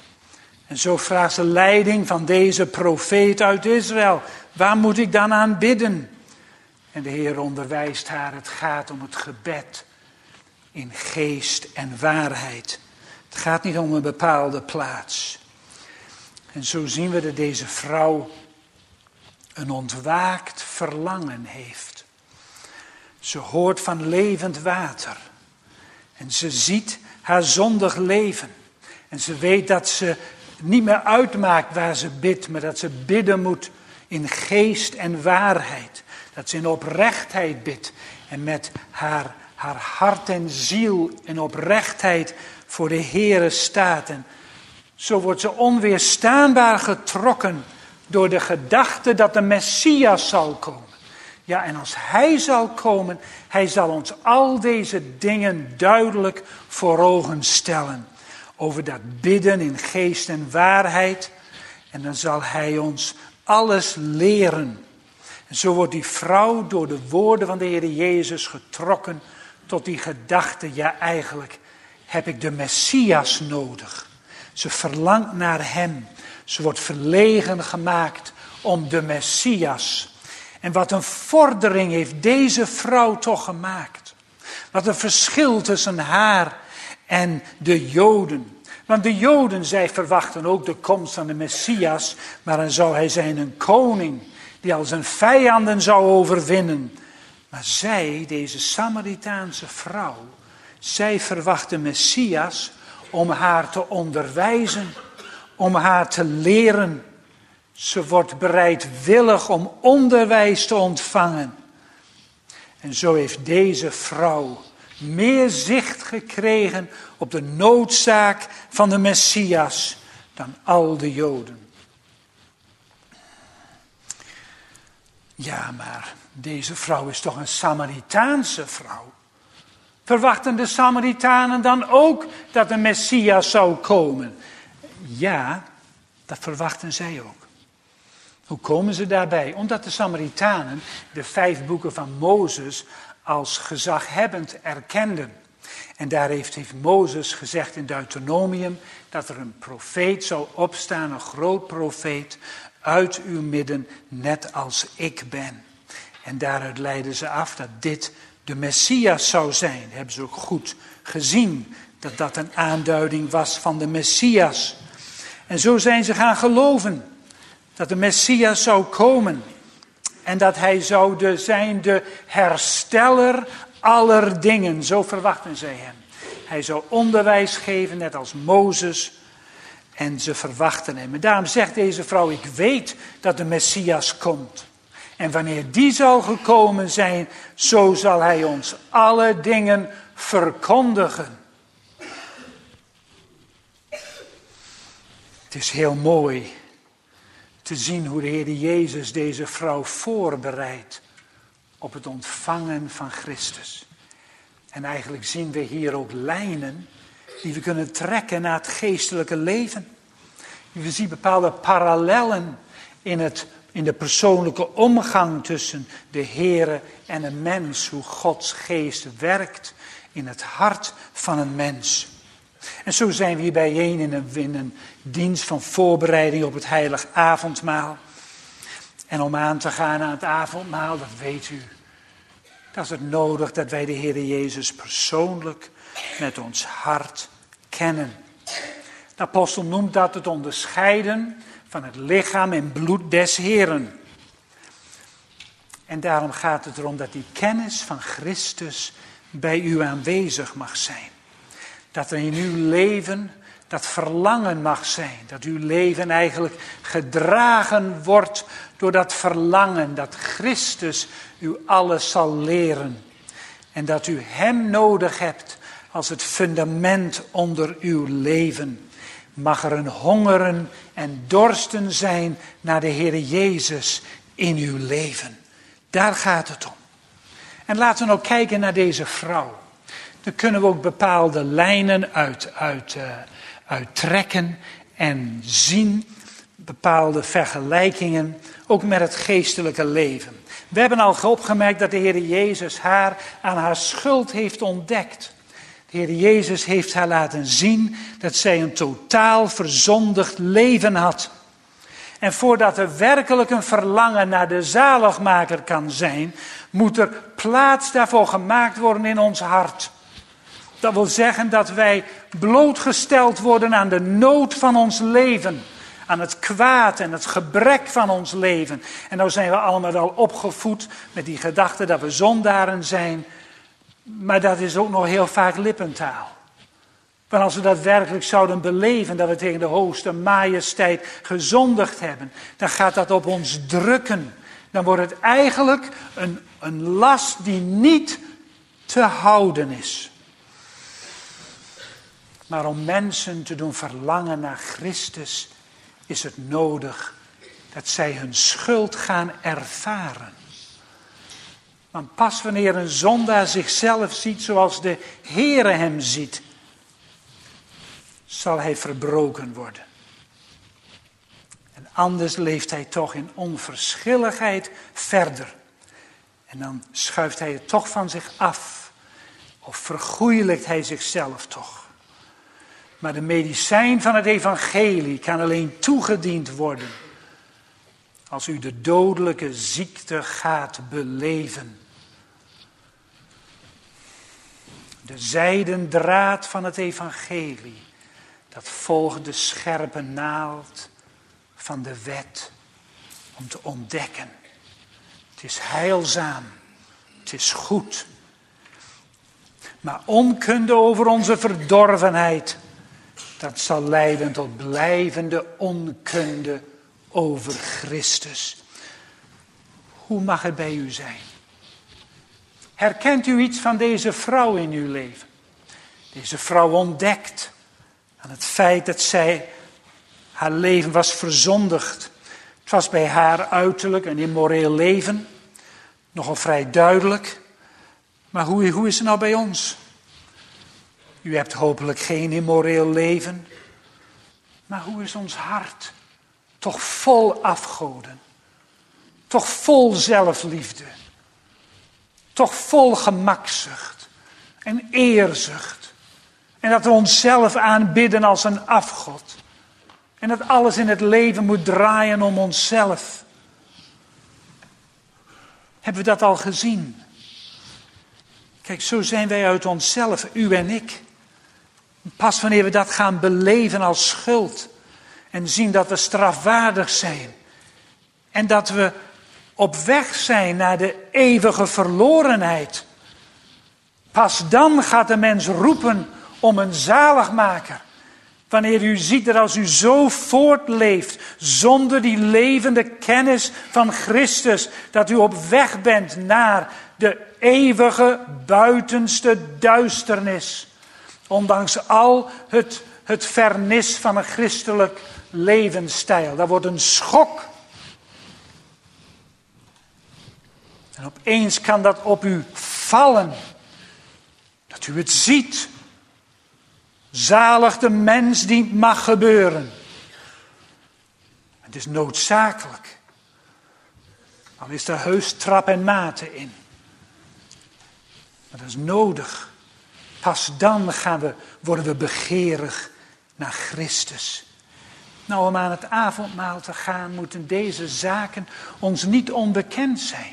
En zo vraagt ze leiding van deze profeet uit Israël. Waar moet ik dan aanbidden? En de Heer onderwijst haar, het gaat om het gebed in geest en waarheid. Het gaat niet om een bepaalde plaats. En zo zien we dat deze vrouw een ontwaakt verlangen heeft. Ze hoort van levend water. En ze ziet haar zondig leven. En ze weet dat ze niet meer uitmaakt waar ze bidt, maar dat ze bidden moet in geest en waarheid. Dat ze in oprechtheid bidt en met haar hart en ziel in oprechtheid voor de Heere staat. En zo wordt ze onweerstaanbaar getrokken door de gedachte dat de Messias zal komen. Ja, en als hij zal komen, hij zal ons al deze dingen duidelijk voor ogen stellen. Over dat bidden in geest en waarheid. En dan zal hij ons alles leren. En zo wordt die vrouw door de woorden van de Heer Jezus getrokken tot die gedachte. Ja, eigenlijk heb ik de Messias nodig. Ze verlangt naar hem. Ze wordt verlegen gemaakt om de Messias. En wat een vordering heeft deze vrouw toch gemaakt. Wat een verschil tussen haar en de Joden. Want de Joden, zij verwachten ook de komst van de Messias. Maar dan zou hij zijn een koning die al zijn vijanden zou overwinnen. Maar zij, deze Samaritaanse vrouw, zij verwacht de Messias om haar te onderwijzen, om haar te leren. Ze wordt bereidwillig om onderwijs te ontvangen. En zo heeft deze vrouw meer zicht gekregen op de noodzaak van de Messias dan al de Joden. Ja, maar deze vrouw is toch een Samaritaanse vrouw. Verwachten de Samaritanen dan ook dat de Messias zou komen? Ja, dat verwachten zij ook. Hoe komen ze daarbij? Omdat de Samaritanen de 5 boeken van Mozes als gezaghebbend erkenden. En daar heeft Mozes gezegd in Deuteronomium dat er een profeet zou opstaan, een groot profeet uit uw midden, net als ik ben. En daaruit leiden ze af dat dit de Messias zou zijn. Dat hebben ze ook goed gezien, dat dat een aanduiding was van de Messias. En zo zijn ze gaan geloven dat de Messias zou komen. En dat hij zou zijn de hersteller aller dingen. Zo verwachten zij hem. Hij zou onderwijs geven, net als Mozes. En ze verwachten hem. En daarom zegt deze vrouw, ik weet dat de Messias komt. En wanneer die zal gekomen zijn, zo zal hij ons alle dingen verkondigen. Het is heel mooi te zien hoe de Heer Jezus deze vrouw voorbereidt op het ontvangen van Christus. En eigenlijk zien we hier ook lijnen die we kunnen trekken naar het geestelijke leven. We zien bepaalde parallellen in de persoonlijke omgang tussen de Heere en een mens. Hoe Gods geest werkt in het hart van een mens. En zo zijn we hier bijeen in een dienst van voorbereiding op het heilig avondmaal. En om aan te gaan aan het avondmaal, dat weet u. Dat is het nodig dat wij de Heere Jezus persoonlijk met ons hart kennen. De apostel noemt dat het onderscheiden van het lichaam en bloed des Heeren. En daarom gaat het erom dat die kennis van Christus bij u aanwezig mag zijn. Dat er in uw leven dat verlangen mag zijn. Dat uw leven eigenlijk gedragen wordt door dat verlangen. Dat Christus u alles zal leren. En dat u hem nodig hebt als het fundament onder uw leven. Mag er een hongeren en dorsten zijn naar de Heere Jezus in uw leven. Daar gaat het om. En laten we nou kijken naar deze vrouw. Daar kunnen we ook bepaalde lijnen uittrekken en zien. Bepaalde vergelijkingen, ook met het geestelijke leven. We hebben al opgemerkt dat de Heere Jezus haar aan haar schuld heeft ontdekt. De Heer Jezus heeft haar laten zien dat zij een totaal verzondigd leven had. En voordat er werkelijk een verlangen naar de zaligmaker kan zijn, moet er plaats daarvoor gemaakt worden in ons hart. Dat wil zeggen dat wij blootgesteld worden aan de nood van ons leven. Aan het kwaad en het gebrek van ons leven. En nou zijn we allemaal wel opgevoed met die gedachte dat we zondaren zijn. Maar dat is ook nog heel vaak lippentaal. Want als we dat werkelijk zouden beleven, dat we tegen de hoogste majesteit gezondigd hebben, dan gaat dat op ons drukken. Dan wordt het eigenlijk een last die niet te houden is. Maar om mensen te doen verlangen naar Christus is het nodig dat zij hun schuld gaan ervaren. Want pas wanneer een zondaar zichzelf ziet zoals de Heere hem ziet, zal hij verbroken worden. En anders leeft hij toch in onverschilligheid verder. En dan schuift hij het toch van zich af. Of vergoeilijkt hij zichzelf toch. Maar de medicijn van het evangelie kan alleen toegediend worden als u de dodelijke ziekte gaat beleven. De zijden draad van het evangelie, dat volgt de scherpe naald van de wet om te ontdekken. Het is heilzaam, het is goed. Maar onkunde over onze verdorvenheid, dat zal leiden tot blijvende onkunde over Christus. Hoe mag het bij u zijn? Herkent u iets van deze vrouw in uw leven? Deze vrouw ontdekt aan het feit dat haar leven was verzondigd. Het was bij haar uiterlijk een immoreel leven. Nogal vrij duidelijk. Maar hoe is het nou bij ons? U hebt hopelijk geen immoreel leven. Maar hoe is ons hart? Toch vol afgoden. Toch vol zelfliefde. Toch vol gemakzucht. En eerzucht. En dat we onszelf aanbidden als een afgod. En dat alles in het leven moet draaien om onszelf. Hebben we dat al gezien? Kijk, zo zijn wij uit onszelf, u en ik. Pas wanneer we dat gaan beleven als schuld. En zien dat we strafwaardig zijn. En dat we op weg zijn naar de eeuwige verlorenheid. Pas dan gaat de mens roepen om een zaligmaker. Wanneer u ziet dat als u zo voortleeft, zonder die levende kennis van Christus, dat u op weg bent naar de eeuwige buitenste duisternis. Ondanks al het vernis van een christelijk levensstijl. Dat wordt een schok. En opeens kan dat op u vallen. Dat u het ziet. Zalig de mens die het mag gebeuren. is noodzakelijk. Al is er heus trap en maten in. Maar dat is nodig. Pas dan worden we begeerig naar Christus. Nou, om aan het avondmaal te gaan, moeten deze zaken ons niet onbekend zijn.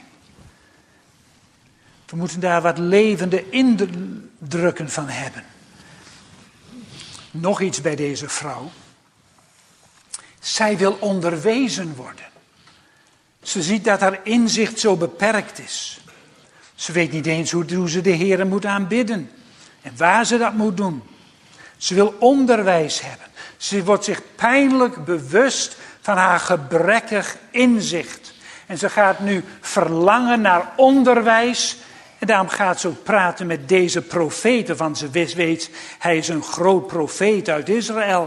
We moeten daar wat levende indrukken van hebben. Nog iets bij deze vrouw. Zij wil onderwezen worden. Ze ziet dat haar inzicht zo beperkt is. Ze weet niet eens hoe ze de Heere moet aanbidden. En waar ze dat moet doen. Ze wil onderwijs hebben. Ze wordt zich pijnlijk bewust van haar gebrekkig inzicht. En ze gaat nu verlangen naar onderwijs. En daarom gaat ze ook praten met deze profeten. Want ze weet, hij is een groot profeet uit Israël.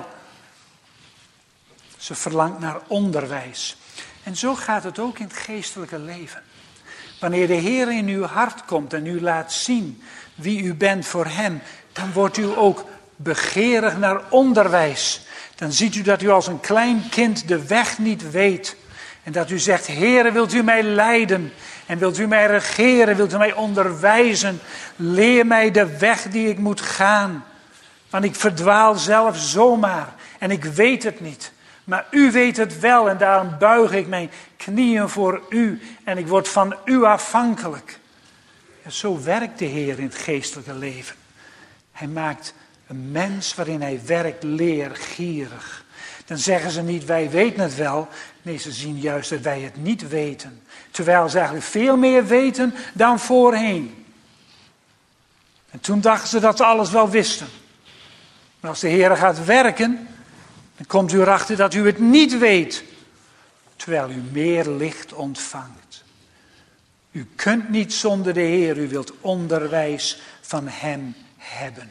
Ze verlangt naar onderwijs. En zo gaat het ook in het geestelijke leven. Wanneer de Heer in uw hart komt en u laat zien wie u bent voor hem, dan wordt u ook begeerig naar onderwijs. Dan ziet u dat u als een klein kind de weg niet weet. En dat u zegt, Heere, wilt u mij leiden? En wilt u mij regeren? Wilt u mij onderwijzen? Leer mij de weg die ik moet gaan. Want ik verdwaal zelf zomaar. En ik weet het niet. Maar u weet het wel. En daarom buig ik mijn knieën voor u. En ik word van u afhankelijk. En zo werkt de Heer in het geestelijke leven. Hij maakt een mens waarin hij werkt leergierig. Dan zeggen ze niet, wij weten het wel. Nee, ze zien juist dat wij het niet weten. Terwijl ze eigenlijk veel meer weten dan voorheen. En toen dachten ze dat ze alles wel wisten. Maar als de Heer gaat werken, dan komt u erachter dat u het niet weet. Terwijl u meer licht ontvangt. U kunt niet zonder de Heer, u wilt onderwijs van hem hebben.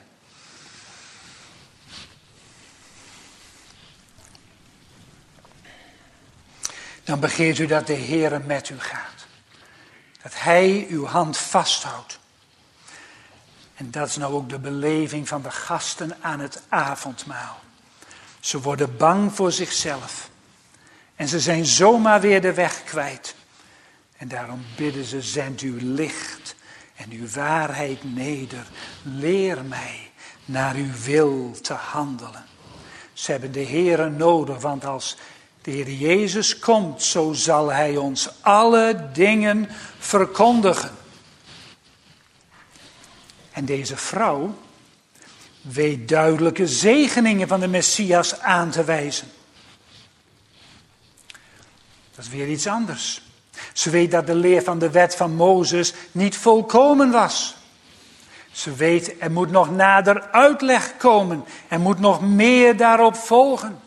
Dan begeert u dat de Heer met u gaat. Dat hij uw hand vasthoudt. En dat is nou ook de beleving van de gasten aan het avondmaal. Ze worden bang voor zichzelf. En ze zijn zomaar weer de weg kwijt. En daarom bidden ze, zend uw licht en uw waarheid neder. Leer mij naar uw wil te handelen. Ze hebben de Heere nodig, want als de Heer Jezus komt, zo zal hij ons alle dingen verkondigen. En deze vrouw weet duidelijke zegeningen van de Messias aan te wijzen. Dat is weer iets anders. Ze weet dat de leer van de wet van Mozes niet volkomen was. Ze weet, er moet nog nader uitleg komen. Er moet nog meer daarop volgen.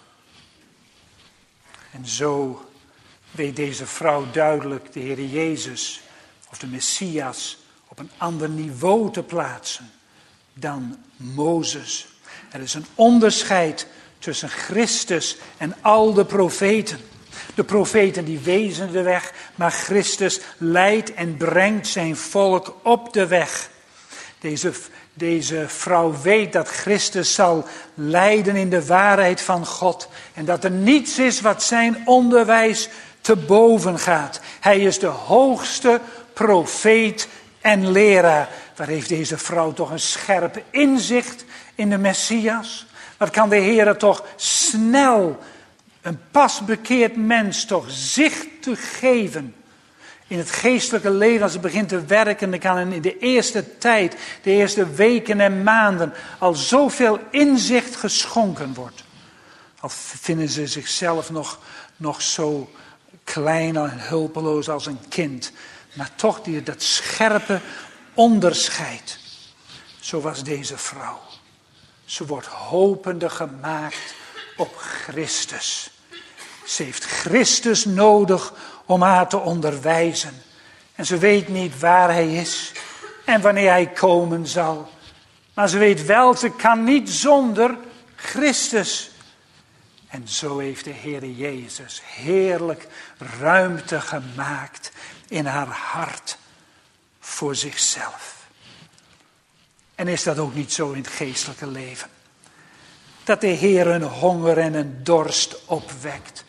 En zo weet deze vrouw duidelijk de Heer Jezus of de Messias op een ander niveau te plaatsen dan Mozes. Er is een onderscheid tussen Christus en al de profeten. De profeten die wezen de weg, maar Christus leidt en brengt zijn volk op de weg. Deze vrouw weet dat Christus zal leiden in de waarheid van God. En dat er niets is wat zijn onderwijs te boven gaat. Hij is de hoogste profeet en leraar. Waar heeft deze vrouw toch een scherp inzicht in de Messias? Wat kan de Heer toch snel een pas bekeerd mens toch zicht te geven in het geestelijke leven als het begint te werken. Dan kan in de eerste tijd, de eerste weken en maanden al zoveel inzicht geschonken worden. Al vinden ze zichzelf nog zo klein en hulpeloos als een kind. Maar toch dat scherpe onderscheid. Zo was deze vrouw. Ze wordt hopende gemaakt op Christus. Ze heeft Christus nodig om haar te onderwijzen. En ze weet niet waar hij is en wanneer hij komen zal. Maar ze weet wel, ze kan niet zonder Christus. En zo heeft de Heer Jezus heerlijk ruimte gemaakt in haar hart voor zichzelf. En is dat ook niet zo in het geestelijke leven? Dat de Heer een honger en een dorst opwekt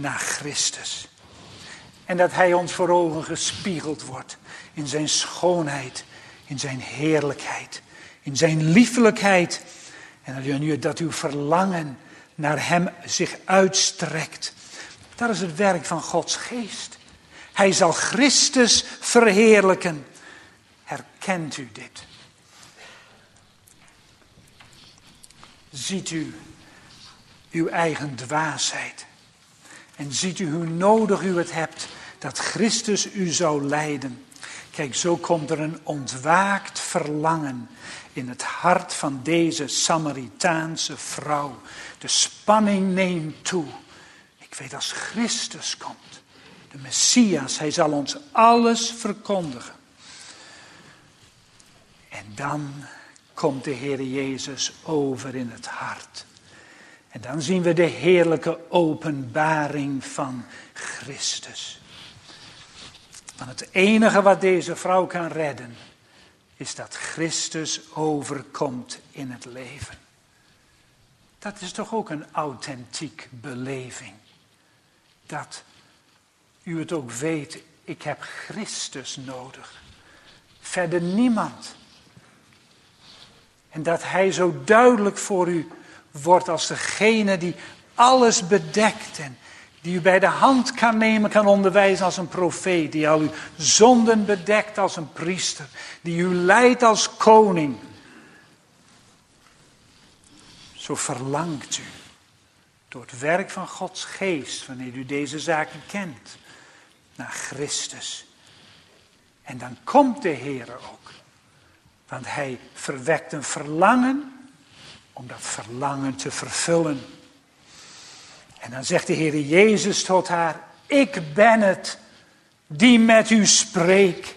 naar Christus. En dat hij ons voor ogen gespiegeld wordt in zijn schoonheid, in zijn heerlijkheid, in zijn liefelijkheid. En dat uw verlangen naar hem zich uitstrekt. Dat is het werk van Gods geest. Hij zal Christus verheerlijken. Herkent u dit? Ziet u uw eigen dwaasheid? En ziet u hoe nodig u het hebt dat Christus u zou leiden? Kijk, zo komt er een ontwaakt verlangen in het hart van deze Samaritaanse vrouw. De spanning neemt toe. Ik weet als Christus komt, de Messias, hij zal ons alles verkondigen. En dan komt de Heer Jezus over in het hart. En dan zien we de heerlijke openbaring van Christus. Want het enige wat deze vrouw kan redden, is dat Christus overkomt in het leven. Dat is toch ook een authentiek beleving. Dat u het ook weet, ik heb Christus nodig. Verder niemand. En dat hij zo duidelijk voor u wordt als degene die alles bedekt en die u bij de hand kan nemen, kan onderwijzen als een profeet, die al uw zonden bedekt als een priester, die u leidt als koning. Zo verlangt u door het werk van Gods geest, wanneer u deze zaken kent, naar Christus. En dan komt de Heer ook, want hij verwekt een verlangen om dat verlangen te vervullen. En dan zegt de Heer Jezus tot haar, ik ben het die met u spreekt.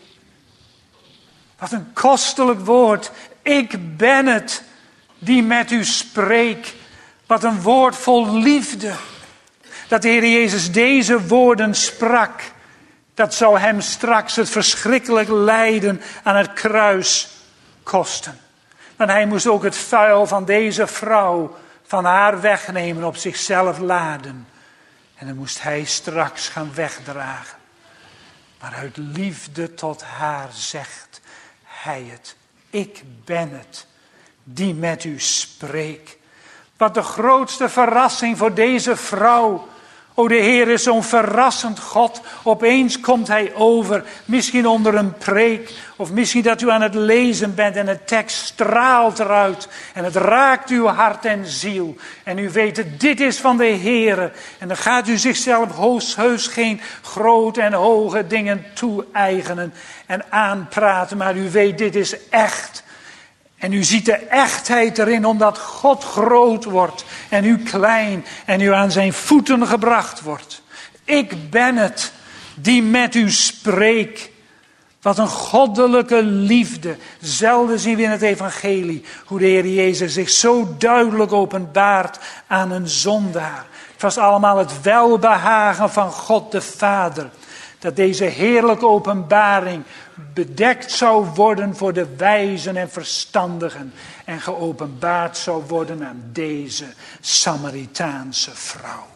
Wat een kostelijk woord. Ik ben het die met u spreekt. Wat een woord vol liefde. Dat de Heer Jezus deze woorden sprak. Dat zou hem straks het verschrikkelijk lijden aan het kruis kosten. Want hij moest ook het vuil van deze vrouw van haar wegnemen, op zichzelf laden. En dan moest hij straks gaan wegdragen. Maar uit liefde tot haar zegt hij het. Ik ben het die met u spreekt. Wat de grootste verrassing voor deze vrouw. O, de Heer is zo'n verrassend God. Opeens komt hij over, misschien onder een preek. Of misschien dat u aan het lezen bent en de tekst straalt eruit. En het raakt uw hart en ziel. En u weet het, dit is van de Heer. En dan gaat u zichzelf heus geen grote en hoge dingen toe-eigenen en aanpraten. Maar u weet, dit is echt. En u ziet de echtheid erin, omdat God groot wordt en u klein en u aan zijn voeten gebracht wordt. Ik ben het die met u spreekt. Wat een goddelijke liefde. Zelden zien we in het evangelie hoe de Heer Jezus zich zo duidelijk openbaart aan een zondaar. Het was allemaal het welbehagen van God de Vader. Dat deze heerlijke openbaring bedekt zou worden voor de wijzen en verstandigen. En geopenbaard zou worden aan deze Samaritaanse vrouw.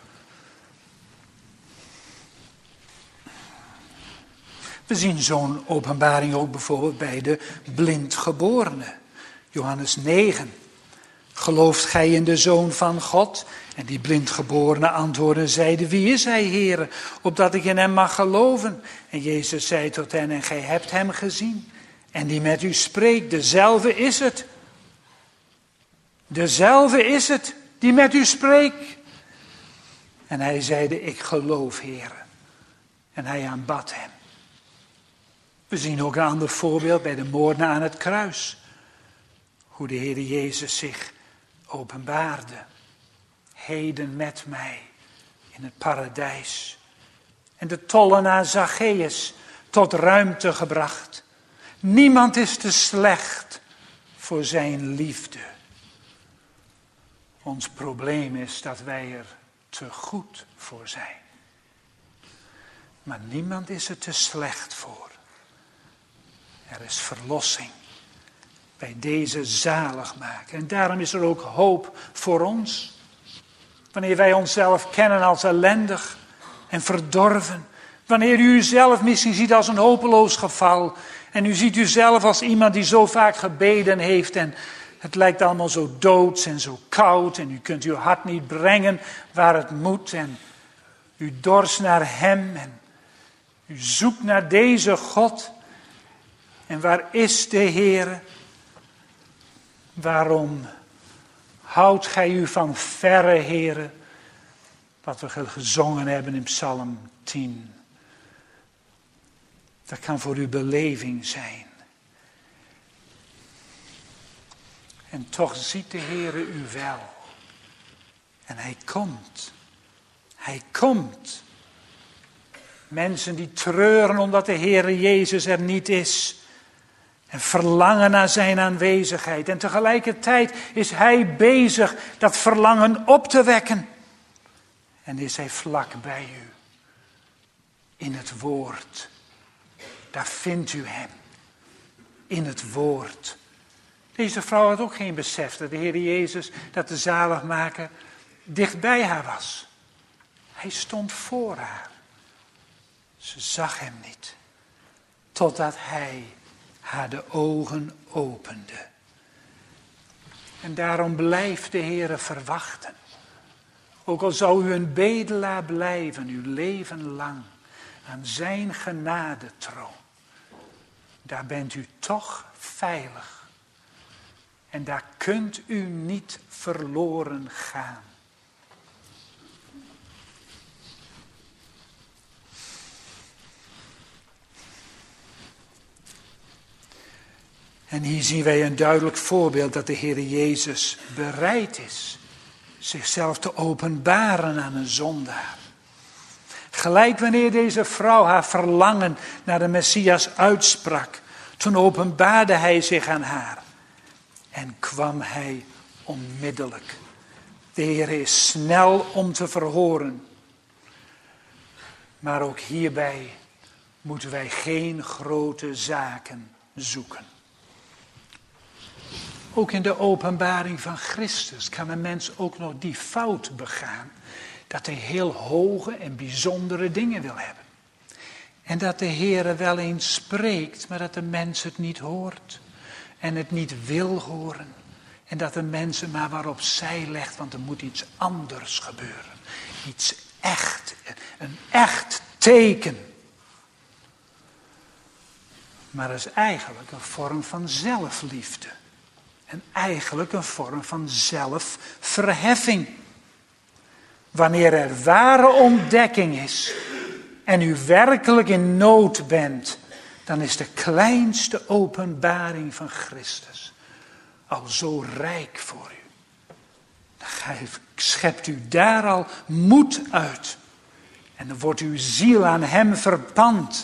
We zien zo'n openbaring ook bijvoorbeeld bij de blindgeborene. Johannes 9. Gelooft gij in de Zoon van God? En die blindgeborene antwoordde en zeiden, wie is hij, Heere, opdat ik in hem mag geloven? En Jezus zei tot hen, en gij hebt hem gezien. En die met u spreekt, dezelfde is het. Dezelfde is het, die met u spreekt. En hij zeide, ik geloof, Heere. En hij aanbad hem. We zien ook een ander voorbeeld bij de moordenaar aan het kruis. Hoe de Heer Jezus zich openbaarde. Heden met mij in het paradijs. En de tollenaar Zacchaeus tot ruimte gebracht. Niemand is te slecht voor zijn liefde. Ons probleem is dat wij er te goed voor zijn. Maar niemand is er te slecht voor. Er is verlossing bij deze zaligmaker. En daarom is er ook hoop voor ons. Wanneer wij onszelf kennen als ellendig en verdorven. Wanneer u uzelf misschien ziet als een hopeloos geval. En u ziet uzelf als iemand die zo vaak gebeden heeft. En het lijkt allemaal zo doods en zo koud. En u kunt uw hart niet brengen waar het moet. En u dorst naar hem. En u zoekt naar deze God. En waar is de Heere? Waarom houdt gij u van verre, Heere? Wat we gezongen hebben in Psalm 10. Dat kan voor uw beleving zijn. En toch ziet de Heere u wel. En hij komt. Hij komt. Mensen die treuren omdat de Heere Jezus er niet is. En verlangen naar zijn aanwezigheid. En tegelijkertijd is hij bezig dat verlangen op te wekken. En is hij vlak bij u. In het woord. Daar vindt u hem. In het woord. Deze vrouw had ook geen besef dat de Heer Jezus, dat de zaligmaker, dicht bij haar was. Hij stond voor haar. Ze zag hem niet. Totdat hij haar de ogen opende. En daarom blijft de Heere verwachten. Ook al zou u een bedelaar blijven, uw leven lang, aan zijn genadetroon. Daar bent u toch veilig. En daar kunt u niet verloren gaan. En hier zien wij een duidelijk voorbeeld dat de Heer Jezus bereid is zichzelf te openbaren aan een zondaar. Gelijk wanneer deze vrouw haar verlangen naar de Messias uitsprak, toen openbaarde hij zich aan haar. En kwam hij onmiddellijk. De Heer is snel om te verhoren. Maar ook hierbij moeten wij geen grote zaken zoeken. Ook in de openbaring van Christus kan een mens ook nog die fout begaan. Dat hij heel hoge en bijzondere dingen wil hebben. En dat de Heere wel eens spreekt, maar dat de mens het niet hoort. En het niet wil horen. En dat de mens het maar maar opzij legt, want er moet iets anders gebeuren. Iets echt, een echt teken. Maar dat is eigenlijk een vorm van zelfliefde. En eigenlijk een vorm van zelfverheffing. Wanneer er ware ontdekking is en u werkelijk in nood bent, dan is de kleinste openbaring van Christus al zo rijk voor u. Dan schept u daar al moed uit. En dan wordt uw ziel aan hem verpand.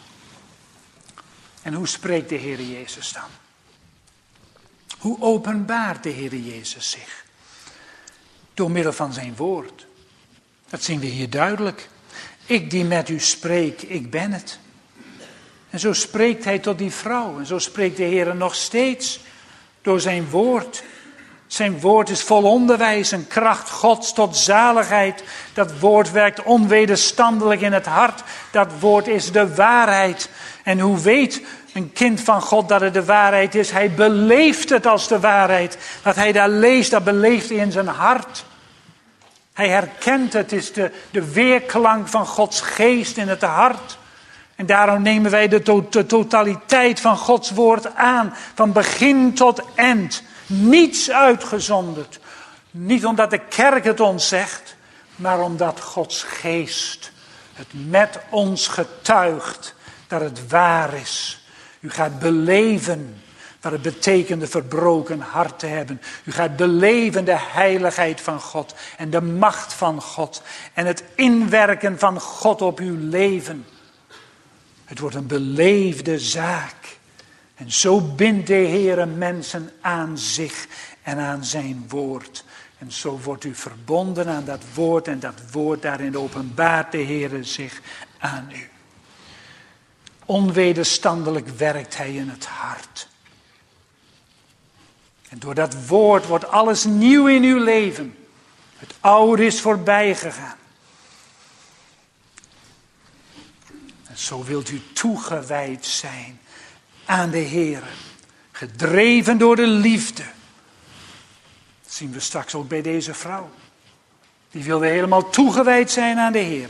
En hoe spreekt de Heer Jezus dan? Hoe openbaart de Heer Jezus zich? Door middel van zijn woord. Dat zien we hier duidelijk. Ik die met u spreek, ik ben het. En zo spreekt hij tot die vrouw. En zo spreekt de Heer nog steeds door zijn woord. Zijn woord is vol onderwijs, een kracht Gods tot zaligheid. Dat woord werkt onwederstandelijk in het hart. Dat woord is de waarheid. En hoe weet een kind van God dat het de waarheid is? Hij beleeft het als de waarheid. Dat hij daar leest, dat beleeft hij in zijn hart. Hij herkent het, is de weerklank van Gods geest in het hart. En daarom nemen wij de totaliteit van Gods woord aan. Van begin tot eind. Niets uitgezonderd. Niet omdat de kerk het ons zegt, maar omdat Gods geest het met ons getuigt dat het waar is. U gaat beleven wat het betekent een verbroken hart te hebben. U gaat beleven de heiligheid van God en de macht van God en het inwerken van God op uw leven. Het wordt een beleefde zaak. En zo bindt de Heere mensen aan zich en aan zijn woord. En zo wordt u verbonden aan dat woord en dat woord daarin openbaart de Heere zich aan u. Onwederstandelijk werkt hij in het hart. En door dat woord wordt alles nieuw in uw leven. Het oude is voorbij gegaan. En zo wilt u toegewijd zijn aan de Heer. Gedreven door de liefde. Dat zien we straks ook bij deze vrouw. Die wilde helemaal toegewijd zijn aan de Heer.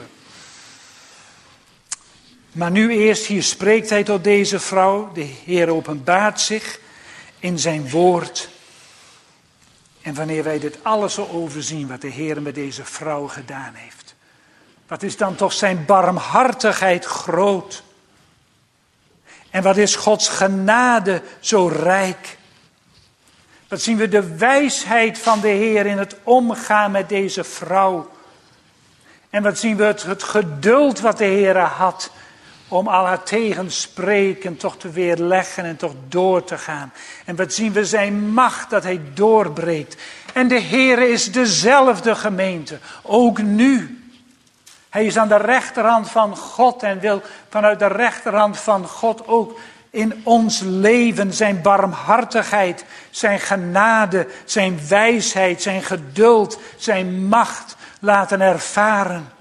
Maar nu eerst, hier spreekt hij tot deze vrouw. De Heer openbaart zich in zijn woord. En wanneer wij dit alles zo overzien, wat de Heer met deze vrouw gedaan heeft. Wat is dan toch zijn barmhartigheid groot. En wat is Gods genade zo rijk. Wat zien we de wijsheid van de Heer in het omgaan met deze vrouw. En wat zien we het geduld wat de Heer had om al haar tegenspreken toch te weerleggen en toch door te gaan. En wat zien we zijn macht dat hij doorbreekt. En de Heer is dezelfde gemeente, ook nu. Hij is aan de rechterhand van God en wil vanuit de rechterhand van God ook in ons leven zijn barmhartigheid, zijn genade, zijn wijsheid, zijn geduld, zijn macht laten ervaren.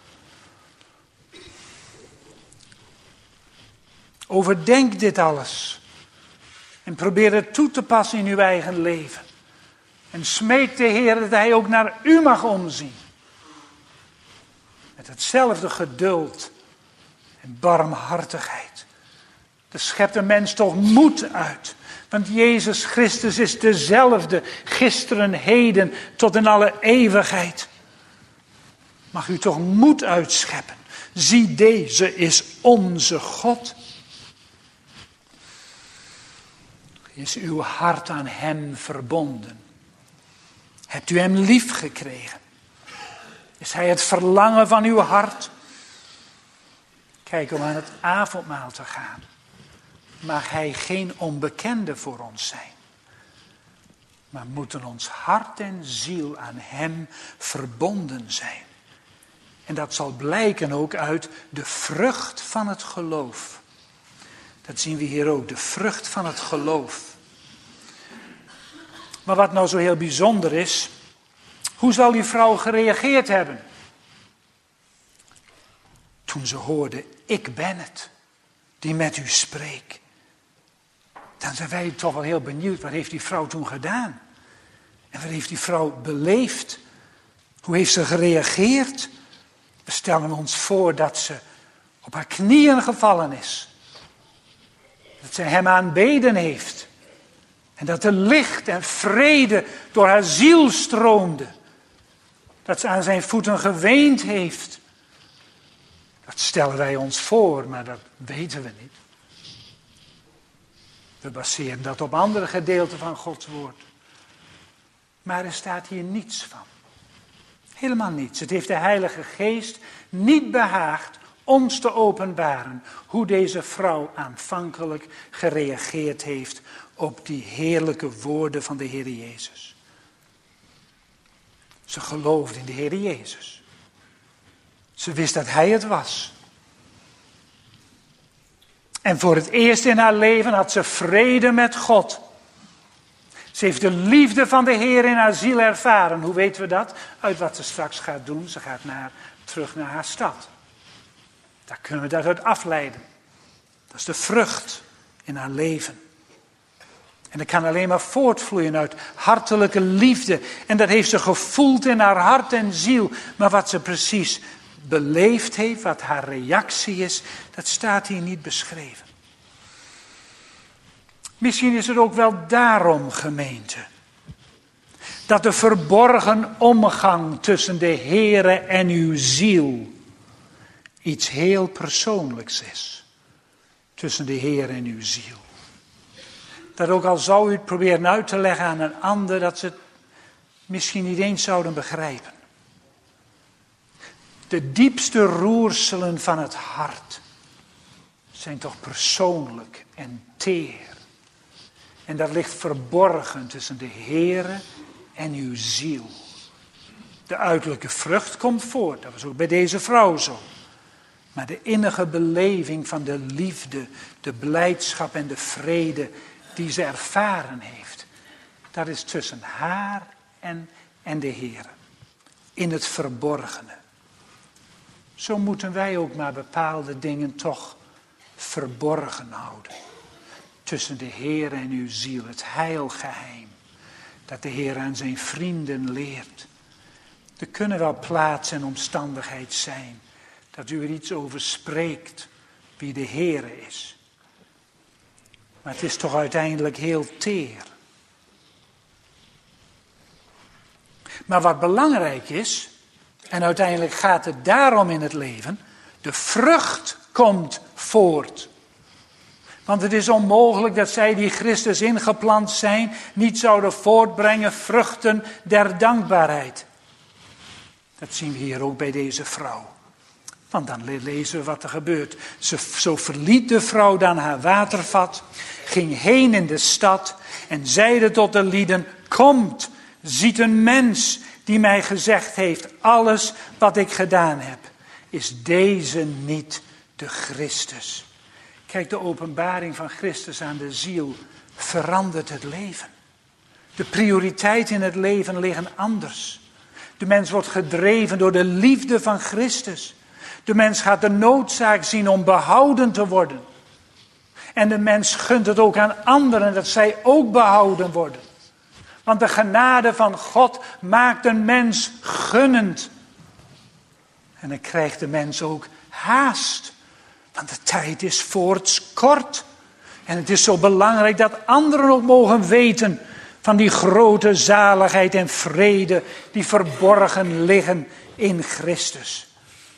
Overdenk dit alles en probeer het toe te passen in uw eigen leven. En smeek de Heer dat hij ook naar u mag omzien. Met hetzelfde geduld en barmhartigheid. Er schept een mens toch moed uit. Want Jezus Christus is dezelfde, gisteren, heden, tot in alle eeuwigheid. Mag u toch moed uitscheppen. Zie, deze is onze God. Is uw hart aan hem verbonden? Hebt u hem lief gekregen? Is hij het verlangen van uw hart? Kijk, om aan het avondmaal te gaan, mag hij geen onbekende voor ons zijn. Maar moeten ons hart en ziel aan hem verbonden zijn. En dat zal blijken ook uit de vrucht van het geloof. Dat zien we hier ook, de vrucht van het geloof. Maar wat nou zo heel bijzonder is, hoe zal die vrouw gereageerd hebben? Toen ze hoorde, ik ben het die met u spreekt. Dan zijn wij toch wel heel benieuwd, wat heeft die vrouw toen gedaan? En wat heeft die vrouw beleefd? Hoe heeft ze gereageerd? We stellen ons voor dat ze op haar knieën gevallen is. Dat ze hem aanbeden heeft. En dat er licht en vrede door haar ziel stroomde. Dat ze aan zijn voeten geweend heeft. Dat stellen wij ons voor, maar dat weten we niet. We baseren dat op andere gedeelten van Gods woord. Maar er staat hier niets van. Helemaal niets. Het heeft de Heilige Geest niet behaagd ons te openbaren hoe deze vrouw aanvankelijk gereageerd heeft op die heerlijke woorden van de Heer Jezus. Ze geloofde in de Heer Jezus. Ze wist dat Hij het was. En voor het eerst in haar leven had ze vrede met God. Ze heeft de liefde van de Heer in haar ziel ervaren. Hoe weten we dat? Uit wat ze straks gaat doen. Ze gaat terug naar haar stad. Daar kunnen we dat uit afleiden. Dat is de vrucht in haar leven. En dat kan alleen maar voortvloeien uit hartelijke liefde. En dat heeft ze gevoeld in haar hart en ziel. Maar wat ze precies beleefd heeft, wat haar reactie is, dat staat hier niet beschreven. Misschien is het ook wel daarom, gemeente, dat de verborgen omgang tussen de Heere en uw ziel iets heel persoonlijks is. Tussen de Heer en uw ziel. Dat ook al zou u het proberen uit te leggen aan een ander, dat ze het misschien niet eens zouden begrijpen. De diepste roerselen van het hart zijn toch persoonlijk en teer. En dat ligt verborgen tussen de Heere en uw ziel. De uiterlijke vrucht komt voort, dat was ook bij deze vrouw zo. Maar de innige beleving van de liefde, de blijdschap en de vrede die ze ervaren heeft, dat is tussen haar en de Heere. in het verborgene. Zo moeten wij ook maar bepaalde dingen toch verborgen houden. Tussen de Heer en uw ziel, het heilgeheim. Dat de Heer aan zijn vrienden leert. Er kunnen wel plaats en omstandigheid zijn. Dat u er iets over spreekt. Wie de Heer is. Maar het is toch uiteindelijk heel teer. Maar wat belangrijk is. En uiteindelijk gaat het daarom in het leven. De vrucht komt voort. Want het is onmogelijk dat zij die Christus ingeplant zijn, niet zouden voortbrengen vruchten der dankbaarheid. Dat zien we hier ook bij deze vrouw. Want dan lezen we wat er gebeurt. Zo verliet de vrouw dan haar watervat, ging heen in de stad en zeide tot de lieden, komt, ziet een mens die mij gezegd heeft, alles wat ik gedaan heb, is deze niet de Christus? Kijk, de openbaring van Christus aan de ziel verandert het leven. De prioriteiten in het leven liggen anders. De mens wordt gedreven door de liefde van Christus. De mens gaat de noodzaak zien om behouden te worden. En de mens gunt het ook aan anderen dat zij ook behouden worden. Want de genade van God maakt een mens gunnend. En dan krijgt de mens ook haast. Want de tijd is voorts kort. En het is zo belangrijk dat anderen ook mogen weten van die grote zaligheid en vrede die verborgen liggen in Christus.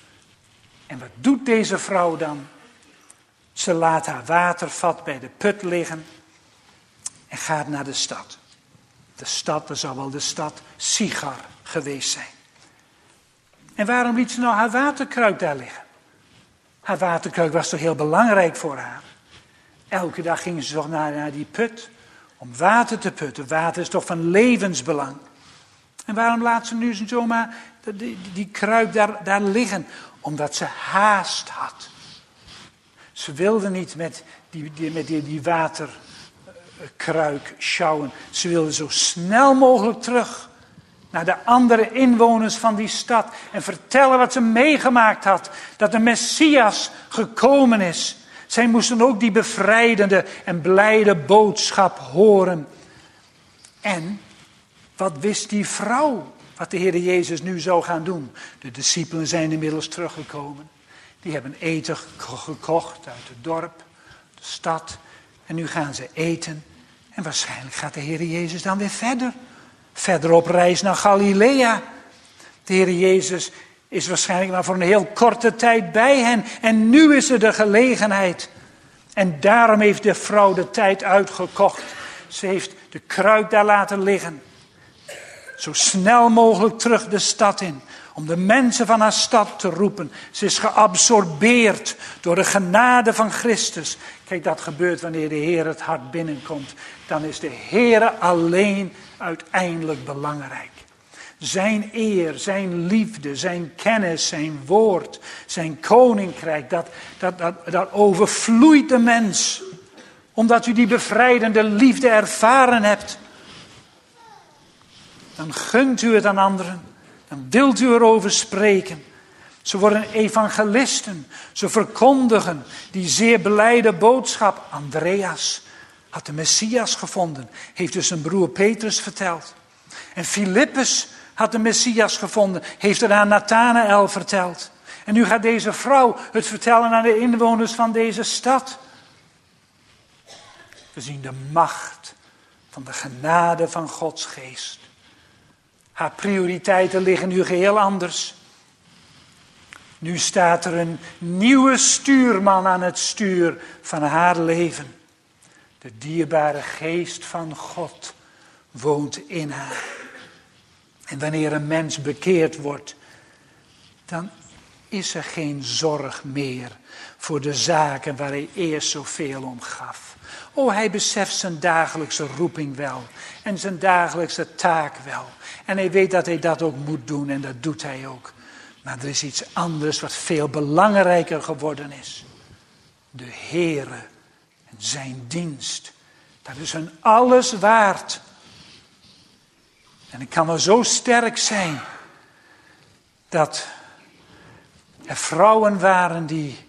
En wat doet deze vrouw dan? Ze laat haar watervat bij de put liggen en gaat naar de stad. De stad, dat zou wel de stad Sigar geweest zijn. En waarom liet ze nou haar waterkruik daar liggen? Haar waterkruik was toch heel belangrijk voor haar. Elke dag ging ze toch naar die put om water te putten. Water is toch van levensbelang. En waarom laat ze nu zomaar die kruik daar liggen? Omdat ze haast had. Ze wilde niet met die waterkruik sjouwen. Ze wilde zo snel mogelijk terug naar de andere inwoners van die stad. En vertellen wat ze meegemaakt had. Dat de Messias gekomen is. Zij moesten ook die bevrijdende en blijde boodschap horen. En wat wist die vrouw? Wat de Heer Jezus nu zou gaan doen. De discipelen zijn inmiddels teruggekomen. Die hebben eten gekocht uit het dorp, de stad. En nu gaan ze eten. En waarschijnlijk gaat de Heer Jezus dan weer verder. Verder op reis naar Galilea. De Heer Jezus is waarschijnlijk maar voor een heel korte tijd bij hen. En nu is er de gelegenheid. En daarom heeft de vrouw de tijd uitgekocht. Ze heeft de kruik daar laten liggen. Zo snel mogelijk terug de stad in. Om de mensen van haar stad te roepen. Ze is geabsorbeerd door de genade van Christus. Kijk, dat gebeurt wanneer de Heer het hart binnenkomt. Dan is de Heer alleen uiteindelijk belangrijk. Zijn eer, zijn liefde, zijn kennis, zijn woord, zijn koninkrijk. Dat overvloeit de mens. Omdat u die bevrijdende liefde ervaren hebt. Dan gunt u het aan anderen. Dan wilt u erover spreken. Ze worden evangelisten. Ze verkondigen die zeer blijde boodschap. Andreas had de Messias gevonden. Heeft dus zijn broer Petrus verteld. En Filippus had de Messias gevonden. Heeft het aan Nathanael verteld. En nu gaat deze vrouw het vertellen aan de inwoners van deze stad. We zien de macht van de genade van Gods geest. Haar prioriteiten liggen nu geheel anders. Nu staat er een nieuwe stuurman aan het stuur van haar leven. De dierbare geest van God woont in haar. En wanneer een mens bekeerd wordt, dan is er geen zorg meer voor de zaken waar hij eerst zoveel om gaf. Oh, hij beseft zijn dagelijkse roeping wel en zijn dagelijkse taak wel. En hij weet dat hij dat ook moet doen en dat doet hij ook. Maar er is iets anders wat veel belangrijker geworden is. De Heere en zijn dienst. Dat is hun alles waard. En ik kan wel zo sterk zijn dat er vrouwen waren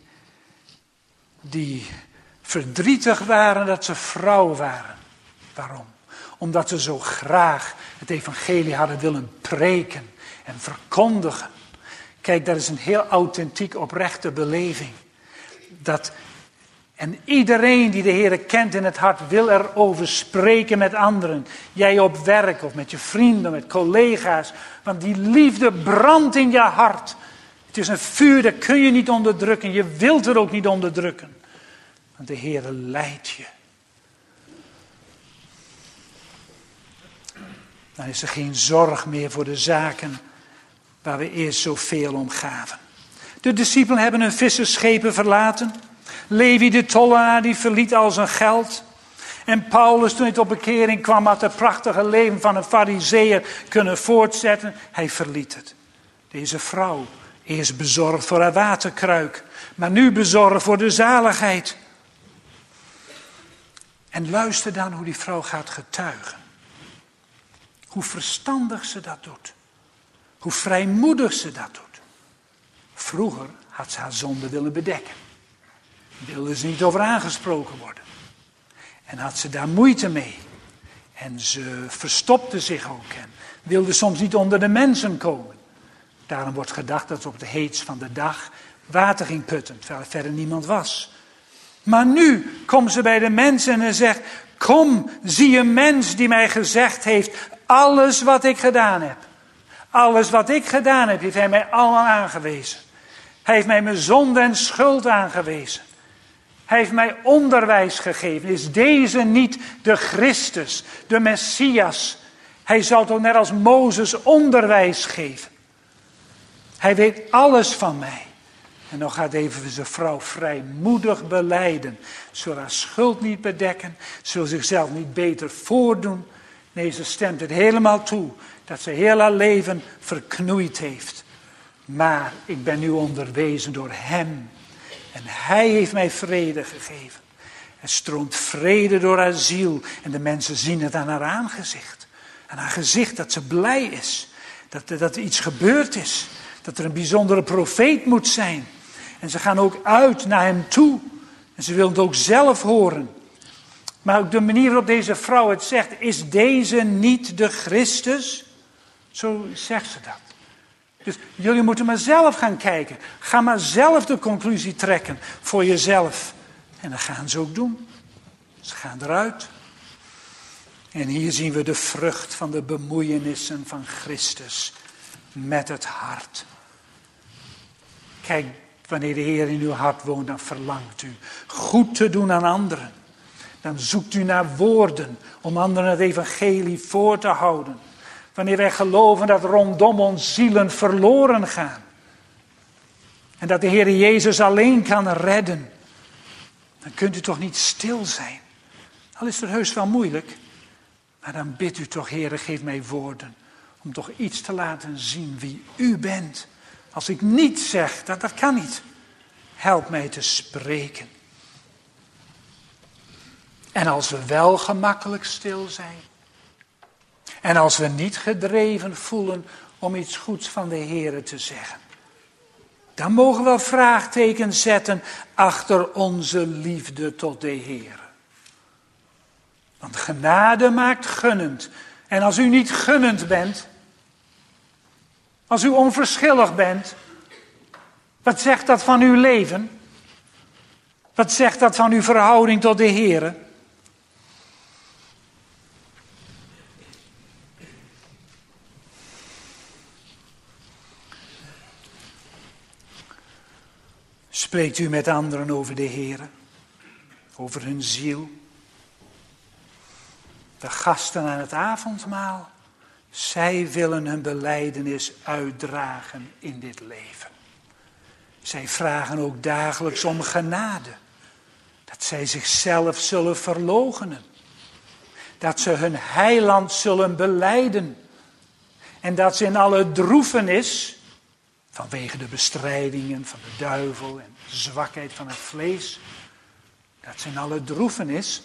die verdrietig waren dat ze vrouw waren. Waarom? Omdat ze zo graag het evangelie hadden willen preken en verkondigen. Kijk, dat is een heel authentiek, oprechte beleving. En iedereen die de Heer kent in het hart wil erover spreken met anderen. Jij op werk of met je vrienden, met collega's. Want die liefde brandt in je hart. Het is een vuur, dat kun je niet onderdrukken. Je wilt er ook niet onderdrukken. Want de Heer leidt je. Dan is er geen zorg meer voor de zaken waar we eerst zoveel om gaven. De discipelen hebben hun vissersschepen verlaten. Levi de tollenaar die verliet al zijn geld. En Paulus, toen hij tot bekering kwam, had het prachtige leven van een farizeeër kunnen voortzetten. Hij verliet het. Deze vrouw, eerst bezorgd voor haar waterkruik, maar nu bezorgd voor de zaligheid. En luister dan hoe die vrouw gaat getuigen. Hoe verstandig ze dat doet. Hoe vrijmoedig ze dat doet. Vroeger had ze haar zonde willen bedekken. Wilde ze niet over aangesproken worden. En had ze daar moeite mee. En ze verstopte zich ook. En wilde soms niet onder de mensen komen. Daarom wordt gedacht dat ze op de heets van de dag water ging putten. Terwijl er verder niemand was. Maar nu komt ze bij de mensen en zegt: kom, zie een mens die mij gezegd heeft alles wat ik gedaan heb. Alles wat ik gedaan heb, heeft hij mij allemaal aangewezen. Hij heeft mij mijn zonde en schuld aangewezen. Hij heeft mij onderwijs gegeven. Is deze niet de Christus, de Messias? Hij zal toch net als Mozes onderwijs geven. Hij weet alles van mij. En dan gaat even zijn vrouw vrijmoedig belijden. Ze wil haar schuld niet bedekken. Ze wil zichzelf niet beter voordoen. Nee, ze stemt het helemaal toe. Dat ze heel haar leven verknoeid heeft. Maar ik ben nu onderwezen door hem. En hij heeft mij vrede gegeven. Er stroomt vrede door haar ziel. En de mensen zien het aan haar aangezicht. Aan haar gezicht dat ze blij is. Dat er iets gebeurd is. Dat er een bijzondere profeet moet zijn. En ze gaan ook uit naar hem toe. En ze willen het ook zelf horen. Maar ook de manier waarop deze vrouw het zegt. Is deze niet de Christus? Zo zegt ze dat. Dus jullie moeten maar zelf gaan kijken. Ga maar zelf de conclusie trekken voor jezelf. En dat gaan ze ook doen. Ze gaan eruit. En hier zien we de vrucht van de bemoeienissen van Christus met het hart. Kijk, wanneer de Heer in uw hart woont, dan verlangt u goed te doen aan anderen. Dan zoekt u naar woorden om anderen het evangelie voor te houden. Wanneer wij geloven dat rondom ons zielen verloren gaan. En dat de Heer Jezus alleen kan redden. Dan kunt u toch niet stil zijn. Al is het heus wel moeilijk. Maar dan bidt u toch, Heer, geef mij woorden. Om toch iets te laten zien wie u bent. Als ik niet zeg, dat kan niet. Help mij te spreken. En als we wel gemakkelijk stil zijn. En als we niet gedreven voelen om iets goeds van de Heere te zeggen. Dan mogen we vraagtekens zetten achter onze liefde tot de Heere. Want genade maakt gunnend. En als u niet gunnend bent. Als u onverschillig bent. Wat zegt dat van uw leven? Wat zegt dat van uw verhouding tot de Heere? Spreekt u met anderen over de Heere? Over hun ziel? De gasten aan het avondmaal, zij willen hun belijdenis uitdragen in dit leven. Zij vragen ook dagelijks om genade. Dat zij zichzelf zullen verloochenen. Dat ze hun heiland zullen belijden. En dat ze in alle droefenis, vanwege de bestrijdingen van de duivel en de zwakheid van het vlees, dat ze in alle droefenis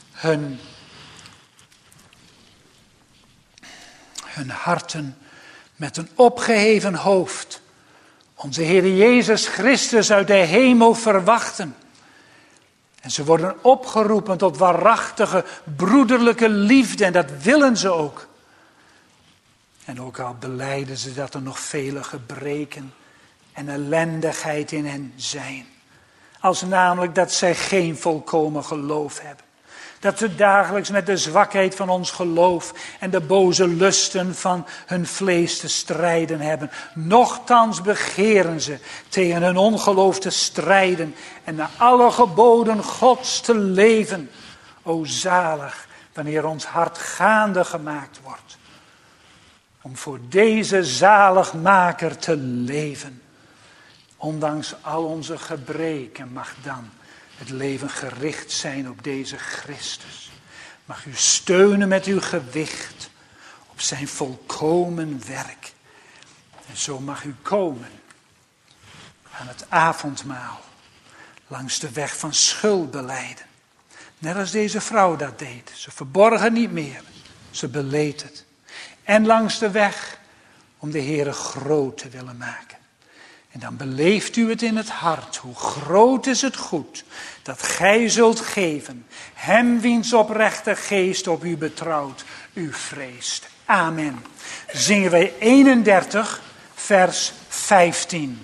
hun harten met een opgeheven hoofd onze Heer Jezus Christus uit de hemel verwachten. En ze worden opgeroepen tot waarachtige broederlijke liefde en dat willen ze ook. En ook al belijden ze dat er nog vele gebreken en ellendigheid in hen zijn. Als namelijk dat zij geen volkomen geloof hebben. Dat ze dagelijks met de zwakheid van ons geloof en de boze lusten van hun vlees te strijden hebben. Nochtans begeren ze tegen hun ongeloof te strijden en naar alle geboden Gods te leven. O zalig, wanneer ons hart gaande gemaakt wordt. Om voor deze zaligmaker te leven. Ondanks al onze gebreken mag dan het leven gericht zijn op deze Christus. Mag u steunen met uw gewicht op zijn volkomen werk. En zo mag u komen aan het avondmaal langs de weg van schuldbelijden. Net als deze vrouw dat deed. Ze verborgen niet meer. Ze beleed het. En langs de weg om de Heere groot te willen maken. En dan beleeft u het in het hart. Hoe groot is het goed dat gij zult geven. Hem wiens oprechte geest op u betrouwt, u vreest. Amen. Zingen wij 31 vers 15.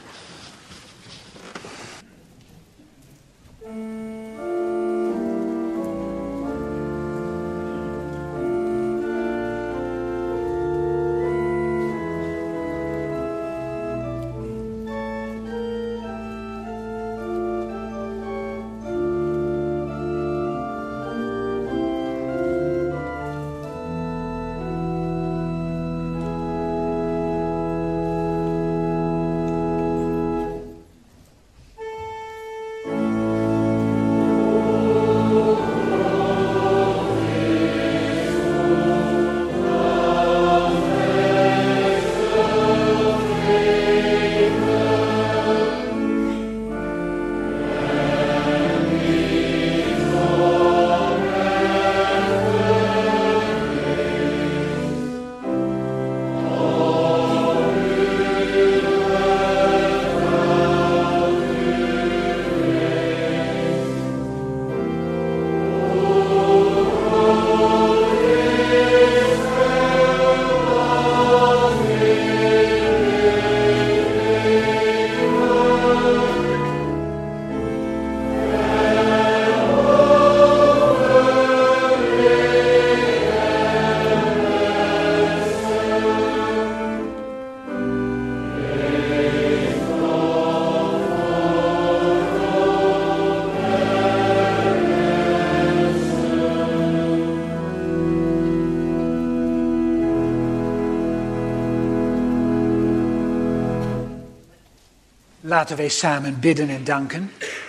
Laten wij samen bidden en danken.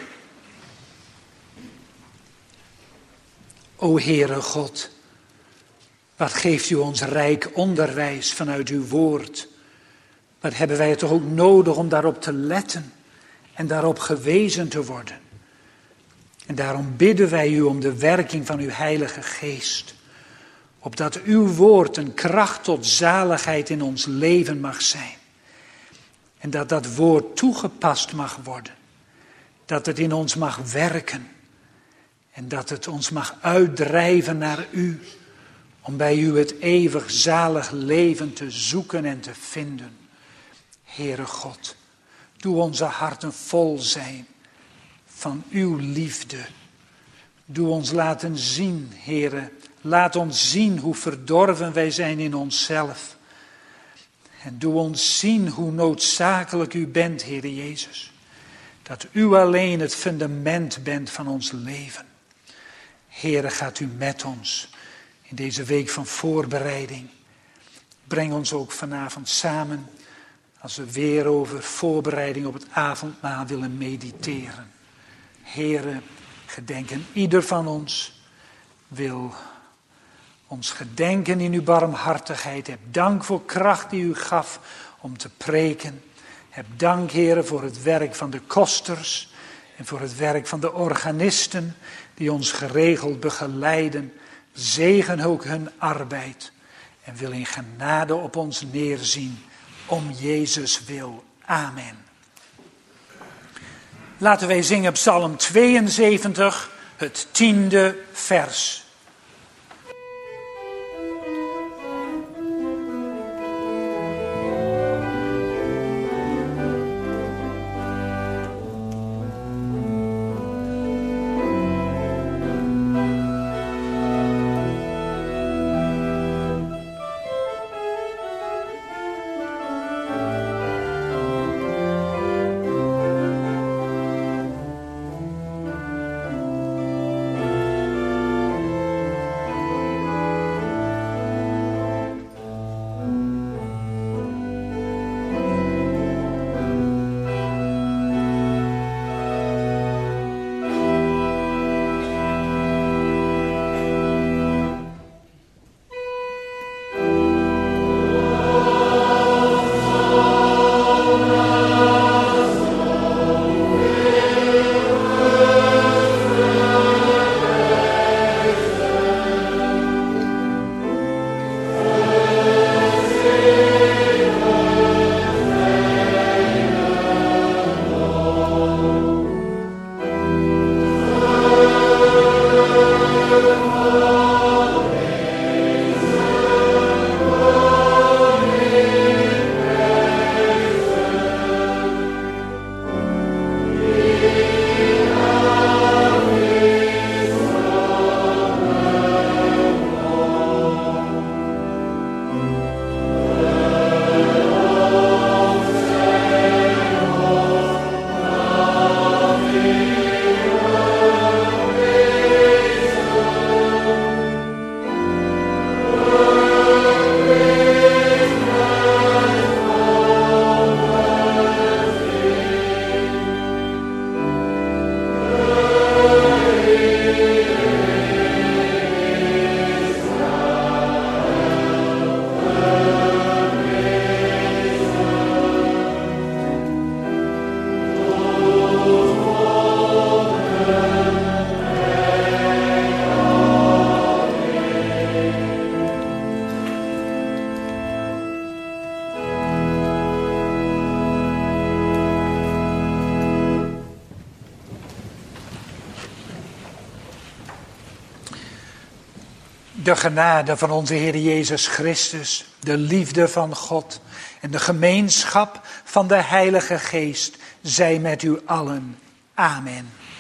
O Heere God, wat geeft u ons rijk onderwijs vanuit uw woord. Wat hebben wij het toch ook nodig om daarop te letten en daarop gewezen te worden. En daarom bidden wij u om de werking van uw Heilige Geest. Opdat uw woord een kracht tot zaligheid in ons leven mag zijn. En dat dat woord toegepast mag worden. Dat het in ons mag werken. En dat het ons mag uitdrijven naar u. Om bij u het eeuwig zalig leven te zoeken en te vinden. Heere God, doe onze harten vol zijn van uw liefde. Doe ons laten zien, Heere. Laat ons zien hoe verdorven wij zijn in onszelf. En doe ons zien hoe noodzakelijk u bent, Heere Jezus. Dat u alleen het fundament bent van ons leven. Heere, gaat u met ons in deze week van voorbereiding. Breng ons ook vanavond samen als we weer over voorbereiding op het avondmaal willen mediteren. Heere, gedenken ieder van ons wil ons gedenken in uw barmhartigheid. Heb dank voor kracht die u gaf om te preken. Heb dank, Heere, voor het werk van de kosters en voor het werk van de organisten die ons geregeld begeleiden. Zegen ook hun arbeid en wil in genade op ons neerzien, om Jezus wil. Amen. Laten wij zingen Psalm 72, het 10e vers. De genade van onze Heer Jezus Christus, de liefde van God en de gemeenschap van de Heilige Geest zij met u allen. Amen.